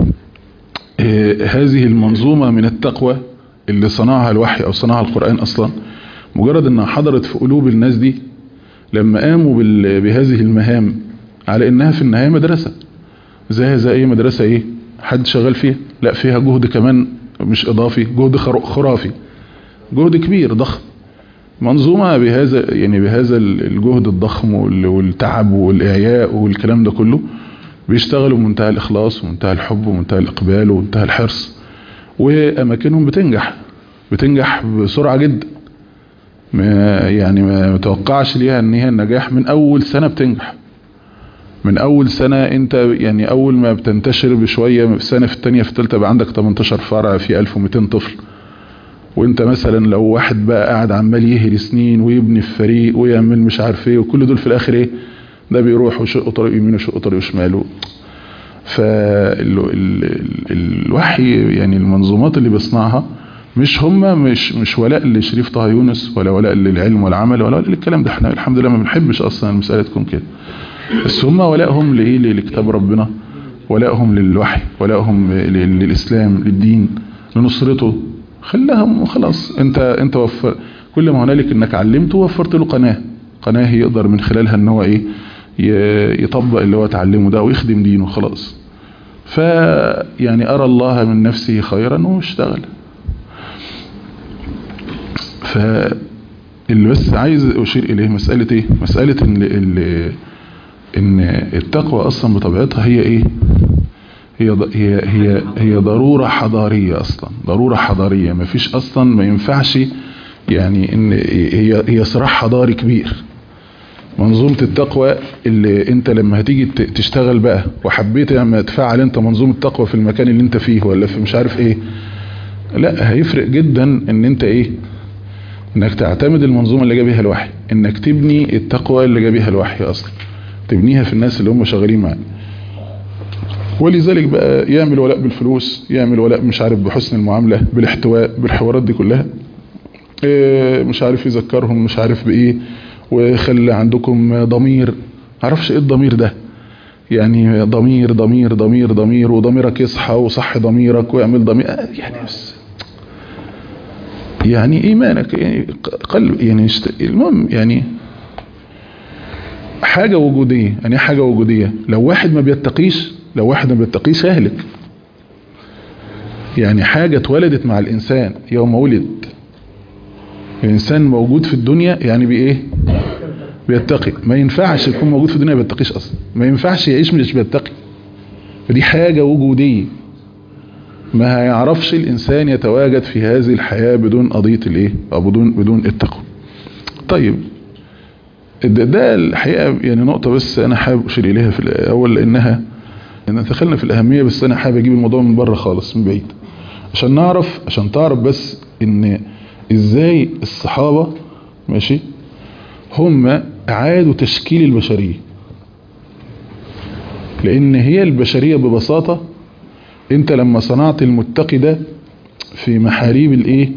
هذه المنظومة من التقوى اللي صنعها الوحي او صنعها القرآن اصلا، مجرد انها حضرت في قلوب الناس دي لما قاموا بهذه المهام، على انها في النهاية مدرسة زي اي مدرسة ايه حد شغال فيها، لا فيها جهد كمان مش اضافي، جهد خرافي، جهد كبير ضخم. منظومة بهذا يعني بهذا الجهد الضخم والتعب والاعياء والكلام ده كله، بيشتغلوا بمنتهى الاخلاص ومنتهى الحب ومنتهى الاقبال ومنتهى الحرص، واماكنهم بتنجح بسرعة جدا. ما متوقعش ليها ان هي النجاح من اول سنة بتنجح. من اول سنة انت يعني اول ما بتنتشر بشوية في سنة، في التانية، في التالتة بقى عندك 18 فرع في 1200 طفل. وانت مثلا لو واحد بقى قاعد عمال يهري سنين ويبني في فريق ويعمل مش عارف ايه، وكل دول في الاخر ايه، ده بيروح وشق طريق يمين وشق طريق شماله. فالوحي يعني المنظومات اللي بيصنعها مش ولاء لشريف طه يونس، ولا ولاء للعلم والعمل، ولا ولاء للكلام ده. احنا الحمد لله ما بنحبش اصلا المسألة تكون كده، بس هم ولائهم لايه، لكتاب ربنا، ولائهم للوحي، ولائهم للإسلام، للدين، لنصرته. خلاهم خلاص، انت وفر كل ما هنالك انك علمته، وفرت له قناة يقدر من خلالها ان هو ايه، يطبق اللي هو اتعلمه ده ويخدم دينه خلاص. فيعني ارى الله من نفسه خيرا واشتغل. فاللي بس عايز اشير اليه مسألة ايه، مسألة ان التقوى اصلا بطبيعتها هي ايه، هي ضرورة حضارية اصلا، ضرورة حضارية. ما فيش اصلا، ما ينفعش يعني ان هي صراع حضاري كبير. منظومة التقوى اللي انت لما هتيجي تشتغل بقى وحبيت لما تفعل انت منظومة التقوى في المكان اللي انت فيه ولا في مش عارف ايه، لا هيفرق جدا ان انت ايه، انك تعتمد المنظومة اللي جا بيها الوحي، انك تبني التقوى اللي جا بيها الوحي اصلا، تبنيها في الناس اللي هم شغالين معاك. ولذلك بقى يعمل ولاء بالفلوس، يعمل ولاء مش عارف بحسن المعاملة، بالاحتواء، بالحوارات دي كلها، مش عارف يذكرهم مش عارف بايه، وخلي عندكم ضمير. معرفش ايه الضمير ده يعني، ضمير ضمير ضمير ضمير، وضميرك يصحى وصح ضميرك ويعمل ضمير يعني، بس يعني ايمانك يعني قلب يعني المهم يعني حاجة وجودية. يعني حاجة وجودية، لو واحد ما بيتقيش يهلك. يعني حاجة اتولدت مع الانسان يوم ولد الانسان موجود في الدنيا، يعني بايه، بيتقي. ما ينفعش يكون موجود في الدنيا ما بيتقيش اصلا، ما ينفعش يعيش مش بيتقي. فدي حاجة وجودية، ما هيعرفش الانسان يتواجد في هذه الحياة بدون قضية الايه، او بدون التقوى. طيب ده الحقيقة يعني نقطة بس أنا حابب أشير إليها في الأول، لأنها إن دخلنا في الأهمية، بس أنا حابب أجيب الموضوع من بره خالص من بعيد عشان تعرف بس إن إزاي الصحابة ماشي هم أعادوا تشكيل البشرية. لأن هي البشرية ببساطة، أنت لما صنعت المتقي ده في محاريب الإيه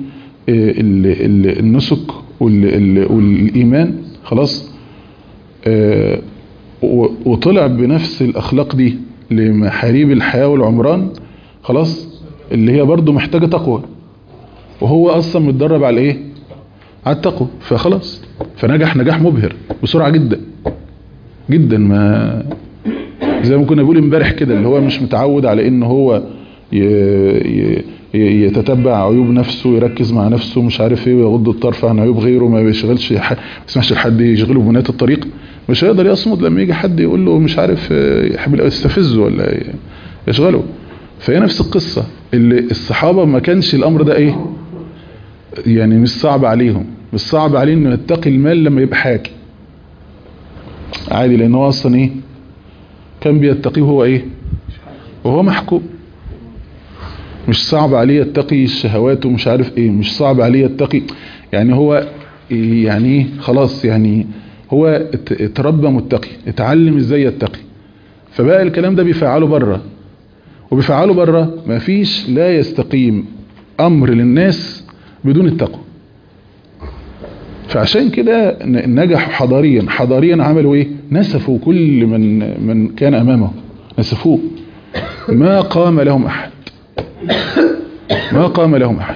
النسك والإيمان خلاص، وطلع بنفس الأخلاق دي لمحاريب الحياة والعمران خلاص، اللي هي برضو محتاجة تقوى، وهو أصلا متدرب على إيه؟ على التقوى، فخلاص فنجح نجاح مبهر بسرعة جدا جدا. ما زي ما كنا بنقول امبارح كده، اللي هو مش متعود على إن هو يتتبع عيوب نفسه، يركز مع نفسه مش عارف ايه، ويغض الطرف عن عيوب غيره، ما بيشغلش ما يسمحش لحد يشغله بنات الطريق، مش هيقدر يصمد لما يجي حد يقول له مش عارف يحب يستفزه ولا يشغله. فهي نفس القصة، اللي الصحابة ما كانش الامر ده ايه يعني مش صعب عليهم، مش صعب عليه انه يتقي المال لما يبقى حاكم عادي، لانه اصلا ايه كان بيتقيه هو ايه وهو محكوم. مش صعب عليه يتقي الشهوات ومش عارف ايه، مش صعب عليه يتقي، يعني هو يعني ايه خلاص، يعني هو اتربى متقي، اتعلم ازاي يتقي، فبقى الكلام ده بيفعله بره، وبيفعله بره ما فيش لا يستقيم امر للناس بدون التقوى. فعشان كده نجحوا حضاريا عملوا ايه؟ نسفوا كل من كان امامه، نسفوه، ما قام لهم احد، ما قام لهم احد.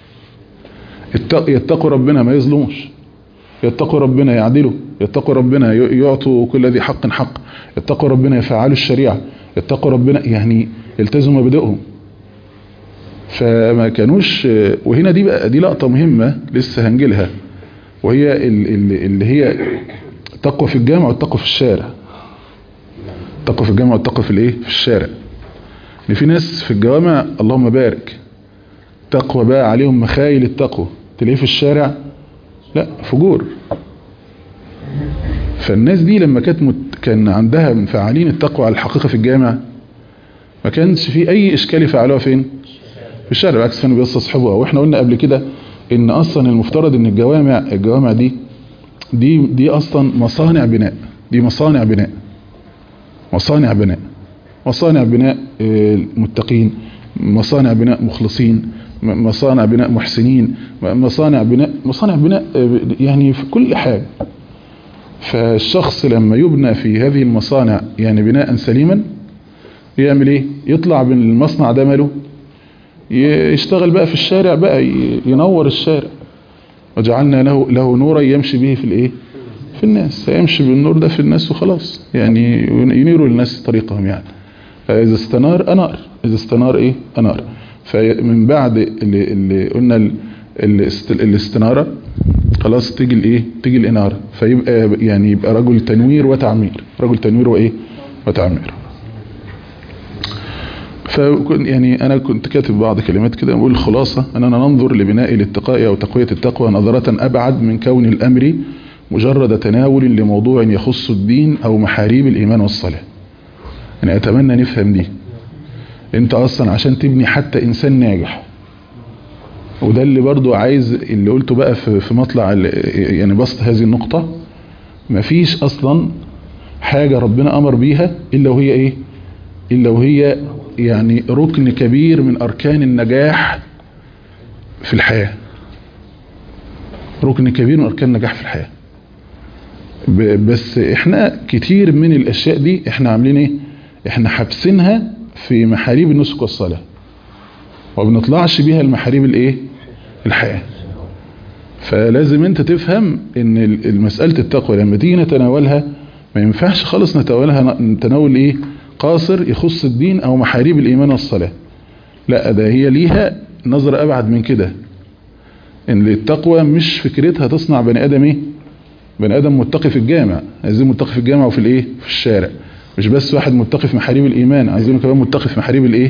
يتقوا ربنا ما يظلموش، يتقوا ربنا يعدلوا، يتقوا ربنا يعطوا كل ذي حق حق، يتقوا ربنا يفعلوا الشريعة، يتقوا ربنا يعني يلتزموا مبادئهم. فما كانوش. وهنا دي لقطة مهمة لسه هنجيلها، وهي اللي هي تقوى في الجامع والتقوى في الشارع. تقوى في الجامع والتقوى في الايه في الشارع. ان في ناس في الجوامع اللهم بارك تقوى بقى عليهم مخايل التقوى، تلاقيه في الشارع لا فجور. فالناس دي لما كان عندها من فعالين التقوى على الحقيقة في الجامع، ما كانش في اي اشكال يفعلوها فين؟ في الشارع، بالعكس كانوا بيستصحبوها. واحنا قلنا قبل كده ان اصلا المفترض ان الجوامع دي اصلا مصانع بناء، دي مصانع بناء متقين، مصانع بناء مخلصين، مصانع بناء محسنين، مصانع بناء يعني في كل حاجة. فالشخص لما يبنى في هذه المصانع يعني بناء سليما، يعمل ايه؟ يطلع بالمصنع ده ماله؟ يشتغل بقى في الشارع، بقى ينور الشارع، وجعلنا له نورا يمشي به في الايه في الناس، هيمشي بالنور ده في الناس وخلاص، يعني ينيروا للناس طريقهم يعني. فإذا استنار أنار، إذا استنار إيه أنار. فمن بعد اللي قلنا الاستنارة خلاص تيجي الإيه تيجي الإنارة، فيبقى يعني يبقى رجل تنوير وتعمير، رجل تنوير وإيه وتعمير. يعني أنا كنت كاتب بعض كلمات كده، بقول الخلاصة أننا ننظر لبناء الاتقاء أو تقوية التقوى نظرة أبعد من كون الأمر مجرد تناول لموضوع يخص الدين أو محاريب الإيمان والصلاة. يعني أتمنى نفهم دي. أنت أصلا عشان تبني حتى إنسان ناجح، وده اللي برضو عايز اللي قلته بقى في مطلع يعني بسط هذه النقطة، مفيش أصلا حاجة ربنا أمر بيها إلا وهي إيه؟ إلا وهي يعني ركن كبير من أركان النجاح في الحياة، ركن كبير من أركان النجاح في الحياة. بس احنا كتير من الأشياء دي احنا عاملين ايه؟ احنا حابسينها في محاريب النسك والصلاة، وبنطلعش بيها المحاريب الايه الحياة. فلازم انت تفهم ان المسألة التقوى لما تيجي نتناولها ما ينفعش خالص نتناولها تناول ايه قاصر يخص الدين او محاريب الايمان والصلاة. لا، ده هي ليها نظرة ابعد من كده، ان التقوى مش فكرتها تصنع بني ادم ايه بني ادم متقي في الجامع، عايزين متقي في الجامع وفي الايه في الشارع، مش بس واحد متقي في محاريب الايمان، عايزينه كمان متقي في محاريب الايه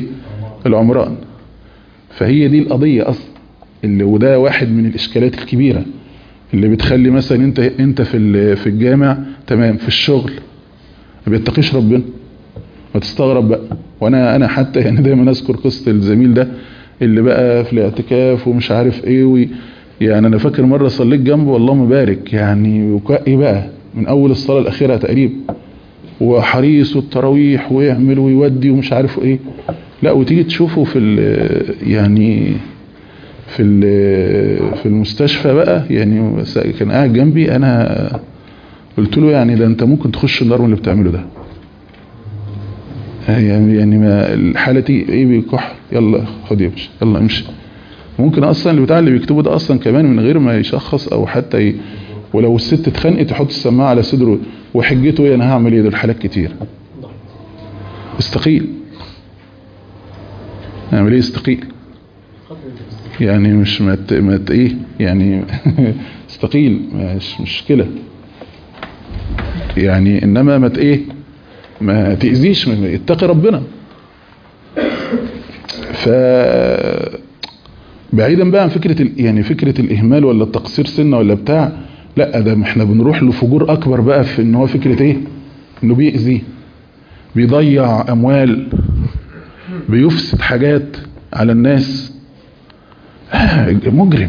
العمران. فهي دي القضية اصلا، وده واحد من الاشكالات الكبيرة اللي بتخلي مثلا انت في الجامع تمام، في الشغل ما بيتقيش ربنا، ما تستغرب بقى. وانا حتى يعني دايما اذكر قصة الزميل ده اللي بقى في الاعتكاف ومش عارف ايه يعني انا فاكر مرة صليت جنبه والله مبارك يعني، وكأي بقى من اول الصلاة الاخيرة تقريبا، وحريص والتراويح ويعمل ويودي ومش عارف ايه. لا وتيجي تشوفه يعني في المستشفى بقى، يعني كان قاعد جنبي، انا قلت له يعني ده انت ممكن تخش النار من اللي بتعمله ده. يعني ما الحالة دي ايه، بيكح، يلا خد يمشي، يلا امشي. ممكن اصلا البتاع اللي بيكتبه ده اصلا كمان من غير ما يشخص او حتى ولو الست اتخنقت تحط السماعة على صدره وحجته ايه، انا هعمل ايه، دول حالات كتير. استقيل، اعمل ايه، استقيل يعني، مش ما ايه يعني استقيل، مش مشكلة يعني، انما ما ايه، ما تأذيش، اتقي ربنا. ف بعيدا بقى عن فكرة يعني فكرة الإهمال ولا التقصير سنة ولا بتاع، لا ده احنا بنروح لفجور أكبر بقى في ان هو فكرة ايه، انه بيأذي، بيضيع أموال، بيفسد حاجات على الناس، مجرم.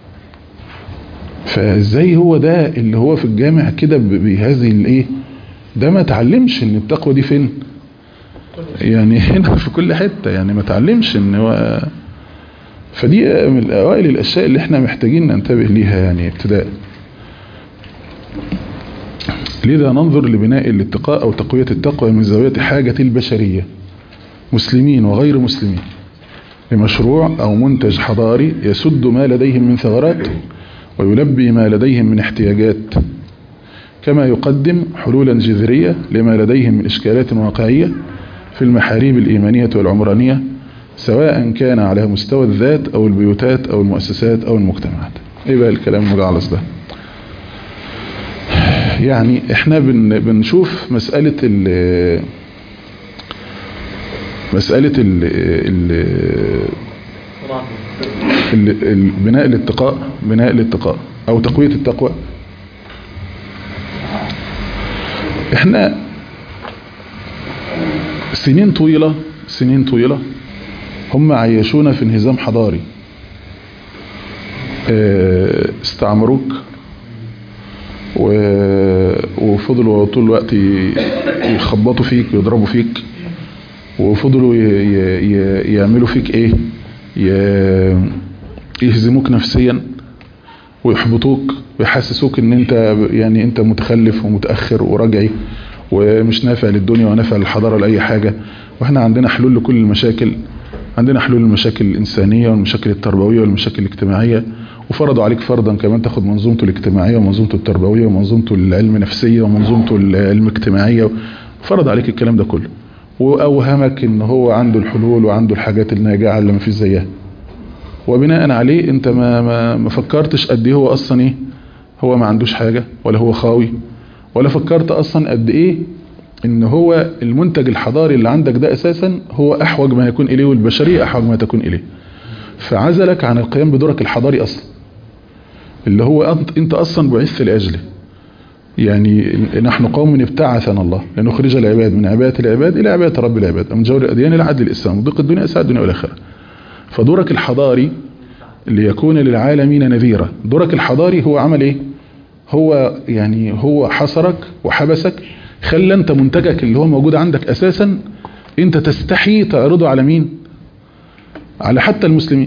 فازاي هو ده اللي هو في الجامع كده بهذه الايه، ده ما تعلمش ان التقوى دي فين يعني، هنا في كل حتة يعني، ما تعلمش ان هو. فدي من اوائل الاشياء اللي احنا محتاجين ننتبه ليها يعني ابتداء. لذا ننظر لبناء الاتقاء او تقوية التقوى من زاوية حاجة البشرية مسلمين وغير مسلمين لمشروع او منتج حضاري يسد ما لديهم من ثغرات ويلبي ما لديهم من احتياجات، كما يقدم حلولا جذرية لما لديهم من إشكالات واقعية في المحاريب الإيمانية والعمرانية، سواء كان على مستوى الذات أو البيوتات أو المؤسسات أو المجتمعات. إيه بقى الكلام المجعلص ده؟ يعني إحنا بنشوف مسألة بناء الاتقاء أو تقوية التقوى. احنا سنين طويلة هم عايشونا في انهزام حضاري، استعمروك وفضلوا طول الوقت يخبطوا فيك ويضربوا فيك، وفضلوا يعملوا فيك ايه، يهزموك نفسيا ويحبطوك ويحسسوك ان انت يعني انت متخلف ومتأخر وراجعي ومش نافع للدنيا ونافع للحضارة لأي حاجة. واحنا عندنا حلول لكل المشاكل، عندنا حلول للمشاكل الإنسانية والمشاكل التربوية والمشاكل الاجتماعية، وفرضوا عليك فرضا كمان تاخد منظومته الاجتماعية ومنظومته التربوية ومنظومته العلم نفسية ومنظومته العلم اجتماعية، فرض عليك الكلام ده كله، وأوهمك ان هو عنده الحلول وعنده الحاجات الناجعة اللي ما فيش زيها، وبناء عليه انت ما فكرتش قد ايه هو اصلا ايه، هو ما عندوش حاجة ولا هو خاوي، ولا فكرت اصلا قد ايه ان هو المنتج الحضاري اللي عندك ده اساسا هو احوج ما يكون اليه، والبشرية احوج ما تكون اليه، فعزلك عن القيام بدورك الحضاري اصلا اللي هو انت اصلا بعثت لاجله. يعني نحن قوم ابتعثنا الله لنخرج العباد من عبادة العباد الى عبادة رب العباد، من جور الاديان الى عدل الاسلام، وضيق الدنيا اسعد الدنيا والاخره. فدورك الحضاري ليكون للعالمين نذيرا، دورك الحضاري هو عمل ايه، هو يعني هو حصرك وحبسك، خلى انت منتجك اللي هو موجود عندك اساسا انت تستحي تعرضه على مين، على حتى المسلمين،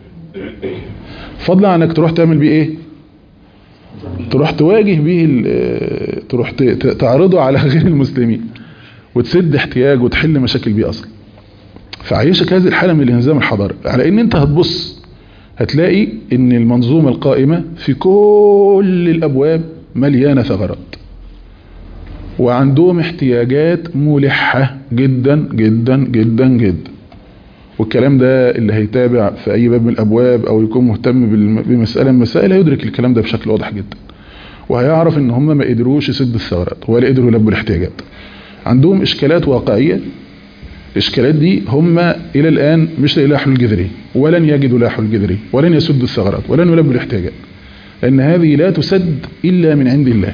فضلا عنك تروح تعمل بيه ايه، تروح تواجه بيه، تروح تعرضه على غير المسلمين وتسد احتياج وتحل مشاكل بيه اصلا. فعيشك هذه الحالة من الانهزام الحضاري، على ان انت هتبص هتلاقي ان المنظومة القائمة في كل الابواب مليانة ثغرات وعندهم احتياجات ملحة جدا جدا جدا جدا. والكلام ده اللي هيتابع في اي باب من الابواب او يكون مهتم بمسألة من المسائل هيدرك الكلام ده بشكل واضح جدا، وهيعرف ان هم ما قدروش يسدوا الثغرات ولا قدروا يلبوا الاحتياجات. عندهم اشكالات واقعية، الاشكالات دي هم الى الان مش لاقي لها حلول جذري، ولن يجدوا لها حلول جذري، ولن يسدوا الثغرات، ولن يلبوا الاحتياجات. لأن هذه لا تسد إلا من عند الله،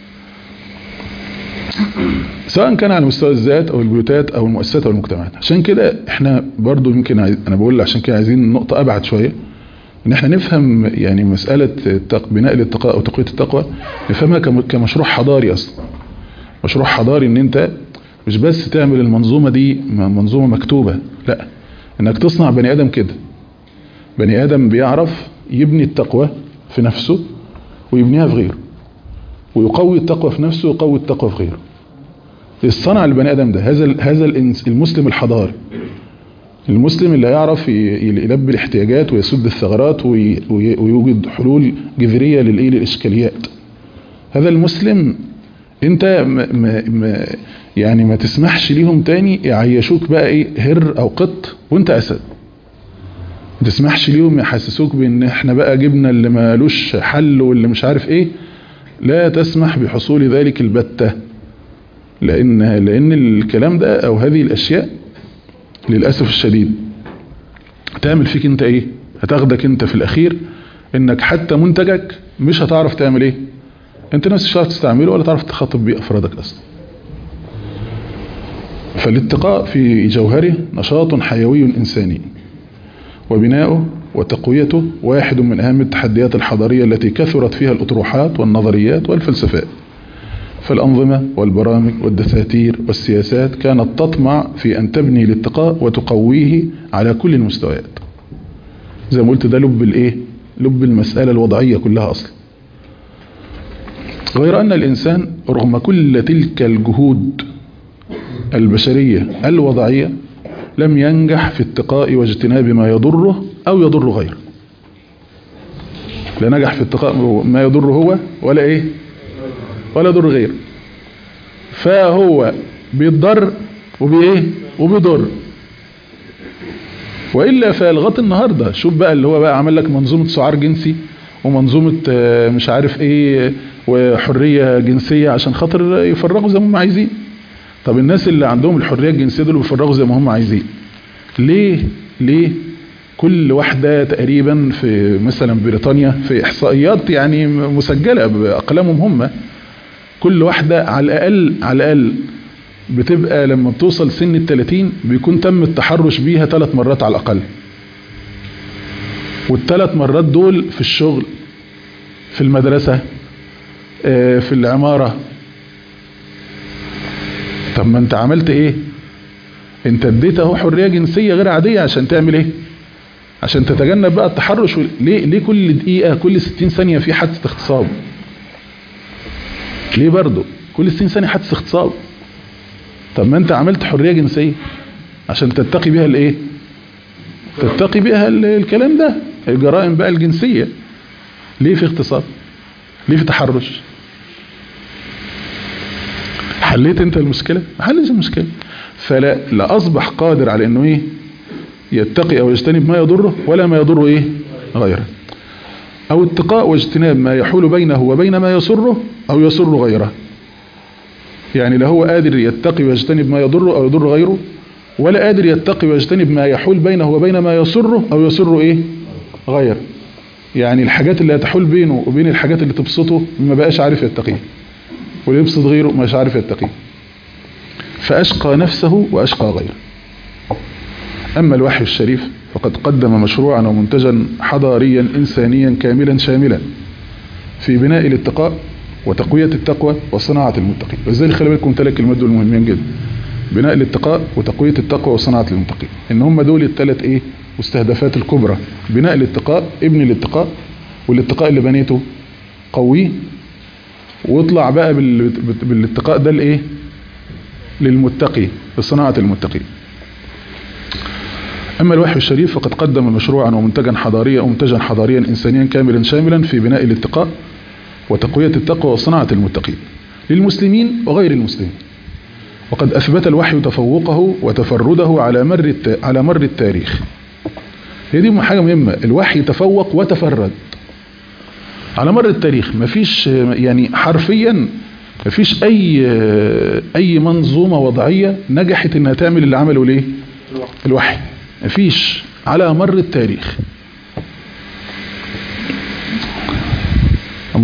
سواء كان على مستوى الذات أو البيوتات أو المؤسسات أو المجتمعات. عشان كده احنا برضو يمكن أنا بقول عشان كده عايزين نقطة أبعد شوية، ان احنا نفهم يعني مسألة بناء الاتقاء او تقوية التقوى، نفهمها كمشروع حضاري اصلا. مشروع حضاري ان انت مش بس تعمل المنظومة دي منظومة مكتوبة، لا، انك تصنع بني ادم كده، بني ادم بيعرف يبني التقوى في نفسه ويبنيها في غيره، ويقوي التقوى في نفسه ويقوي التقوى في غيره. الصنع البني ادم ده هذا المسلم الحضاري، المسلم اللي يعرف يلبي الاحتياجات ويسد الثغرات ويوجد حلول جذرية للإشكاليات. هذا المسلم انت يعني ما تسمحش ليهم تاني يعيشوك بقى ايه هر او قط وانت اسد. ما تسمحش ليهم يحسسوك بان احنا بقى جبنا اللي مالوش حل واللي مش عارف ايه. لا تسمح بحصول ذلك البتة، لان الكلام ده او هذه الاشياء للأسف الشديد تعمل فيك انت ايه، هتاخدك انت في الاخير انك حتى منتجك مش هتعرف تعمل ايه، انت نفسك مش هتعرف تستعمله ولا تعرف تخاطب بيه افرادك اصلا. فالاتقاء في جوهره نشاط حيوي انساني، وبناؤه وتقويته واحد من اهم التحديات الحضارية التي كثرت فيها الاطروحات والنظريات والفلسفات. فالأنظمة والبرامج والدساتير والسياسات كانت تطمع في أن تبني الاتقاء وتقويه على كل المستويات. زي ما قلت ده لب المسألة الوضعية كلها أصلا. غير أن الإنسان رغم كل تلك الجهود البشرية الوضعية لم ينجح في اتقاء واجتناب ما يضره أو يضر غيره. لا نجح في اتقاء ما يضره هو ولا يضر غيره، فهو بيتضر وبيضر. وإلا فالغط النهاردة شوف بقى اللي هو بقى عمل لك منظومة سعار جنسي ومنظومة مش عارف ايه وحرية جنسية عشان خاطر يفرغوا زي ما هم عايزين. طب الناس اللي عندهم الحرية الجنسية دول بيفرغوا زي ما هم عايزين ليه كل واحدة تقريبا في مثلا بريطانيا في احصائيات يعني مسجلة بأقلامهم هم، كل واحدة على الأقل بتبقى لما بتوصل سن 30 بيكون تم التحرش بيها 3 مرات على الأقل، وال3 مرات دول في الشغل، في المدرسة، في العمارة. طب ما انت عملت ايه؟ انت اديت اهو حرية جنسية غير عادية عشان تعمل ايه؟ عشان تتجنب بقى التحرش. ليه كل دقيقة كل 60 ثانية في حادثة اغتصاب؟ ليه برضو كل 60 ثانية حادثة اغتصاب؟ طب ما انت عملت حرية جنسية عشان تتقي بيها الايه؟ تتقي بيها الكلام ده، الجرائم بقى الجنسية. ليه في اغتصاب؟ ليه في تحرش؟ حليت انت المشكلة؟ ما حلتش المشكلة. فلا اصبح قادر على انه ايه يتقي او يجتنب ما يضره ولا ما يضره ايه غيره، او اتقاء واجتناب ما يحول بينه وبين ما يسره او يسر غيره. يعني لا هو قادر يتقي ويجتنب ما يضره او يضر غيره، ولا قادر يتقي ويجتنب ما يحول بينه وبين ما يسره او يسر ايه غيره. يعني الحاجات اللي هتحول بينه وبين الحاجات اللي تبسطه ما بقاش عارف يتقيه، واللي يبسط غيره مش عارف يتقيه، فأشقى نفسه وأشقى غيره. أما الوحي الشريف فقد قدم مشروعا ومنتجا حضاريا إنسانيا كاملا شاملا في بناء الاتقاء وتقوية التقوى وصناعة المتقين. وإزاي خلي بالكم 3 كلمات دول مهمين جدا: بناء الاتقاء وتقوية التقوى وصناعة المتقين. إن هم دول ال3 ايه مستهدفات الكبرى. بناء الاتقاء، ابني الاتقاء، والاتقاء اللي بنيته قويه، واطلع بقى بالاتقاء ده لايه للمتقي، لصناعة المتقين. أما الوحي الشريف فقد قدم مشروعا ومنتجا حضاريا إنسانيا كاملا شاملا في بناء الاتقاء وتقوية التقوى وصناعة المتقين للمسلمين وغير المسلمين. وقد أثبت الوحي تفوقه وتفرده على مر التاريخ. هي دي حاجة مهمة، الوحي تفوق وتفرد على مر التاريخ. مفيش يعني حرفيا مفيش أي منظومة وضعية نجحت إنها تعمل اللي عمله ليه الوحي. مفيش على مر التاريخ.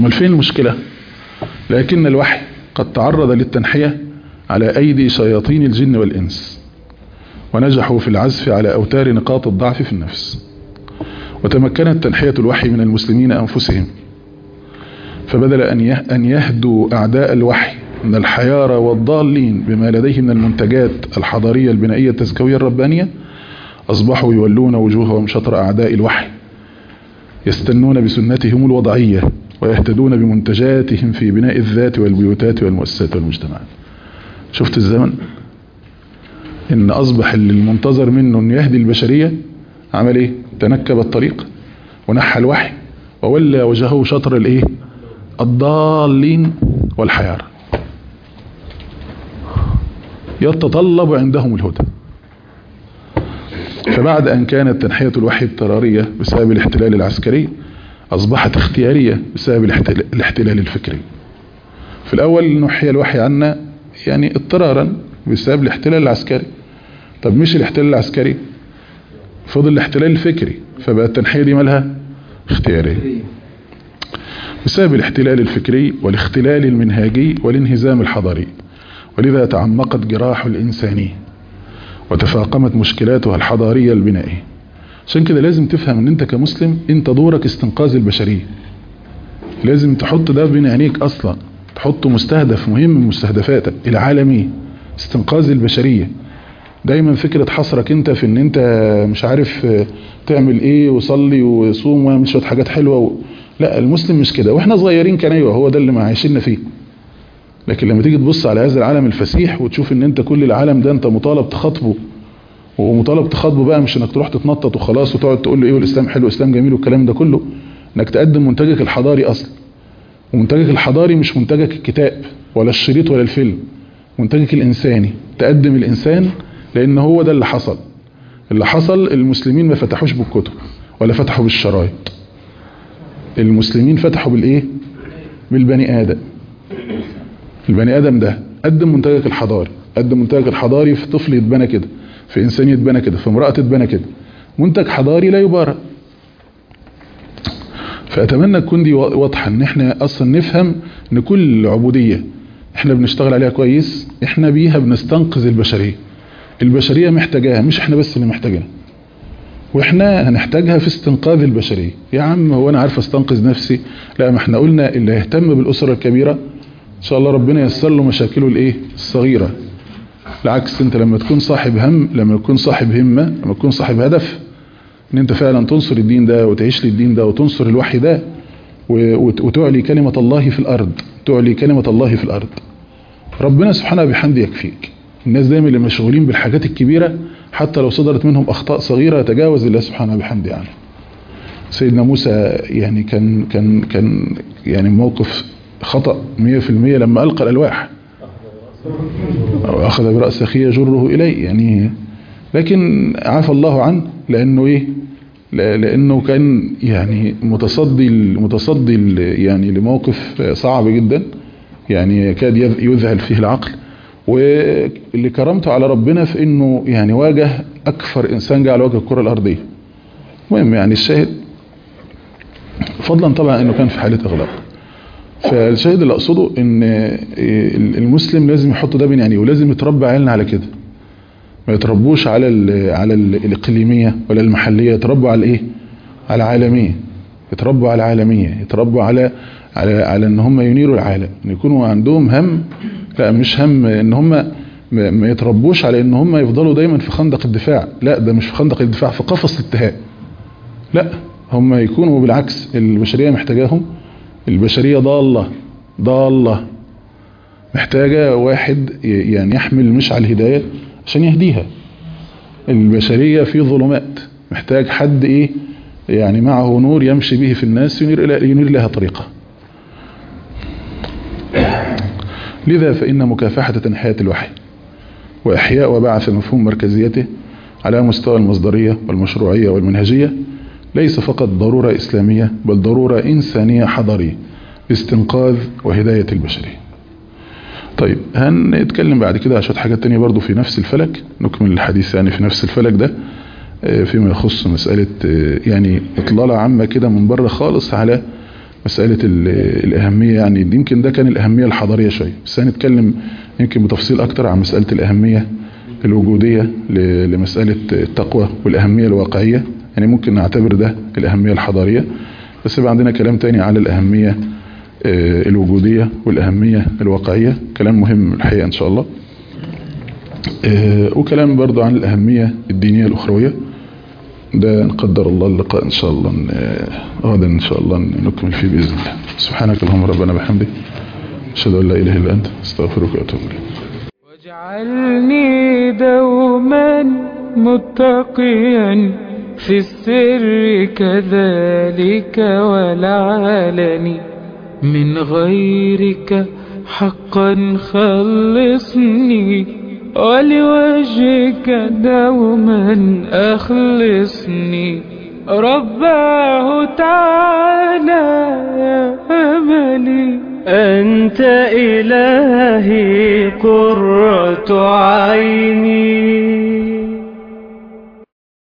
امال فين المشكلة؟ لكن الوحي قد تعرض للتنحية على أيدي شياطين الجن والإنس، ونجحوا في العزف على أوتار نقاط الضعف في النفس، وتمكنت تنحية الوحي من المسلمين أنفسهم، فبدل أن يهدوا أعداء الوحي من الحيارى والضالين بما لديه من المنتجات الحضارية البنائية التزكوية الربانية، أصبحوا يولون وجوههم شطر أعداء الوحي، يستنون بسنتهم الوضعية ويهتدون بمنتجاتهم في بناء الذات والبيوتات والمؤسسات والمجتمعات. شفت الزمن؟ إن أصبح اللي المنتظر منه أن يهدي البشرية عمل إيه؟ تنكب الطريق ونحى الوحي وولى وجهه شطر الإيه؟ الضالين والحيارى، يتطلب عندهم الهدى. فبعد أن كانت تنحية الوحي اضطرارية بسبب الاحتلال العسكري، أصبحت اختيارية بسبب الاحتلال الفكري. في الأول نحي الوحي عنا يعني اضطرارا بسبب الاحتلال العسكري. طب مش الاحتلال العسكري، فضل الاحتلال الفكري، فبقى التنحية دي مالها اختيارية بسبب الاحتلال الفكري والاختلال المنهاجي والانهزام الحضاري. ولذا تعمقت جراح الإنسانية وتفاقمت مشكلاتها الحضارية البنائية. عشان كده لازم تفهم ان انت كمسلم انت دورك استنقاذ البشرية. لازم تحط ده بين عينيك اصلا، تحطه مستهدف مهم من مستهدفاتك العالمية، استنقاذ البشرية. دايما فكرة حصرك انت في ان انت مش عارف تعمل ايه وصلي وصوم ومش شوية حاجات حلوة لا، المسلم مش كده. واحنا صغيرين كان ايوه هو ده اللي ما عايشين فيه. لكن لما تيجي تبص على هذا العالم الفسيح وتشوف ان انت كل العالم ده انت مطالب تخاطبه، ومطالب تخاطبه بقى مش انك تروح تتنطط وخلاص وتقعد تقول له ايه والاسلام حلو والاسلام جميل والكلام ده كله، انك تقدم منتجك الحضاري اصلا. ومنتجك الحضاري مش منتجك الكتاب ولا الشريط ولا الفيلم، منتجك الانساني. تقدم الانسان، لان هو ده اللي حصل. اللي حصل المسلمين ما فتحوش بالكتب ولا فتحوا بالشرايط، المسلمين فتحوا بالايه؟ بالبني ادم. البني ادم ده قدم منتجك الحضاري، قدم منتجك الحضاري في طفل يتبنى كده، في انسان يتبنى كده، في امرأة تتبنى كده، منتج حضاري لا يبارى. فأتمنى تكون دي واضحة، ان احنا اصلا نفهم ان كل عبودية احنا بنشتغل عليها كويس، احنا بيها بنستنقذ البشرية. البشرية محتاجاها، مش احنا بس اللي محتاجاها، واحنا هنحتاجها في استنقاذ البشرية. يا عم هو انا عارف استنقذ نفسي؟ لا، ما احنا قلنا اللي يهتم بالأسرة الكبيرة ان شاء الله ربنا ييسر له مشاكله الايه؟ الصغيرة. العكس، انت لما تكون صاحب هم، لما تكون صاحب همة، لما تكون صاحب هدف ان انت فعلا تنصر الدين ده وتعيش للدين ده وتنصر الوحي ده وتعلي كلمة الله في الارض، تعلي كلمة الله في الارض، ربنا سبحانه بحمده يكفيك. الناس دايما اللي مشغولين بالحاجات الكبيرة حتى لو صدرت منهم اخطاء صغيرة يتجاوز الله سبحانه بحمده عنه. سيدنا موسى يعني كان يعني موقف خطأ 100% لما ألقى الألواح وأخذ برأس أخيه يجره إليه يعني، لكن عفى الله عنه لأنه إيه؟ لأنه كان يعني متصدي يعني لموقف صعب جدا، يعني يكاد يذهل فيه العقل. واللي كرمته على ربنا في إنه يعني واجه أكثر إنسان جاء على وجه الكرة الأرضية. المهم يعني الشاهد، فضلا طبعا إنه كان في حالة إغلاق. فالشاهد اللي أقصده إن المسلم لازم يحط ده بين يعني، ولازم يتربى عيالنا على كده، ما يتربوش على الإقليمية ولا المحلية، يتربوا على إيه؟ على عالمية، يتربوا على عالمية، يتربوا على إن هم ينيروا العالم، إن يكونوا عندهم هم. لا مش هم إن هم ما يتربوش على إن هم يفضلوا دايما في خندق الدفاع، لا ده مش في خندق الدفاع، في قفص الاتهام. لا، هم يكونوا بالعكس، البشرية محتاجاهم. البشرية ضالة محتاجة واحد يعني يحمل مشعل الهداية عشان يهديها. البشرية في ظلمات، محتاج حد ايه يعني معه نور يمشي به في الناس، ينير لها طريقة. لذا فإن مكافحة تنحية الوحي وإحياء وبعث مفهوم مركزيته على مستوى المصدرية والمشروعية والمنهجية ليس فقط ضرورة إسلامية، بل ضرورة إنسانية حضارية استنقاذ وهداية البشرية. طيب هنتكلم بعد كده على شوية حاجات تانية برضو في نفس الفلك، نكمل الحديث يعني في نفس الفلك ده فيما يخص مسألة يعني إطلالة عامة كده من بره خالص على مسألة الأهمية، يعني يمكن ده كان الأهمية الحضارية شوية، بس هنتكلم يمكن بتفصيل أكتر عن مسألة الأهمية الوجودية لمسألة التقوى والأهمية الواقعية. يعني ممكن نعتبر ده الأهمية الحضارية، بس يبقى عندنا كلام تاني على الأهمية الوجودية والأهمية الواقعية، كلام مهم الحقيقة إن شاء الله. وكلام برضو عن الأهمية الدينية الأخروية، ده نقدر الله اللقاء إن شاء الله غدا إن شاء الله نكمل فيه بإذن الله. سبحانك اللهم ربنا بحمدك، أشهد أن لا إله إلا أنت، استغفرك وأتوب إليك. واجعلني دوما متقيا في السر كذلك والعلن، من غيرك حقا خلصني، ولوجهك دوما أخلصني. رباه تعالى يا أملي، أنت إلهي قرة عيني.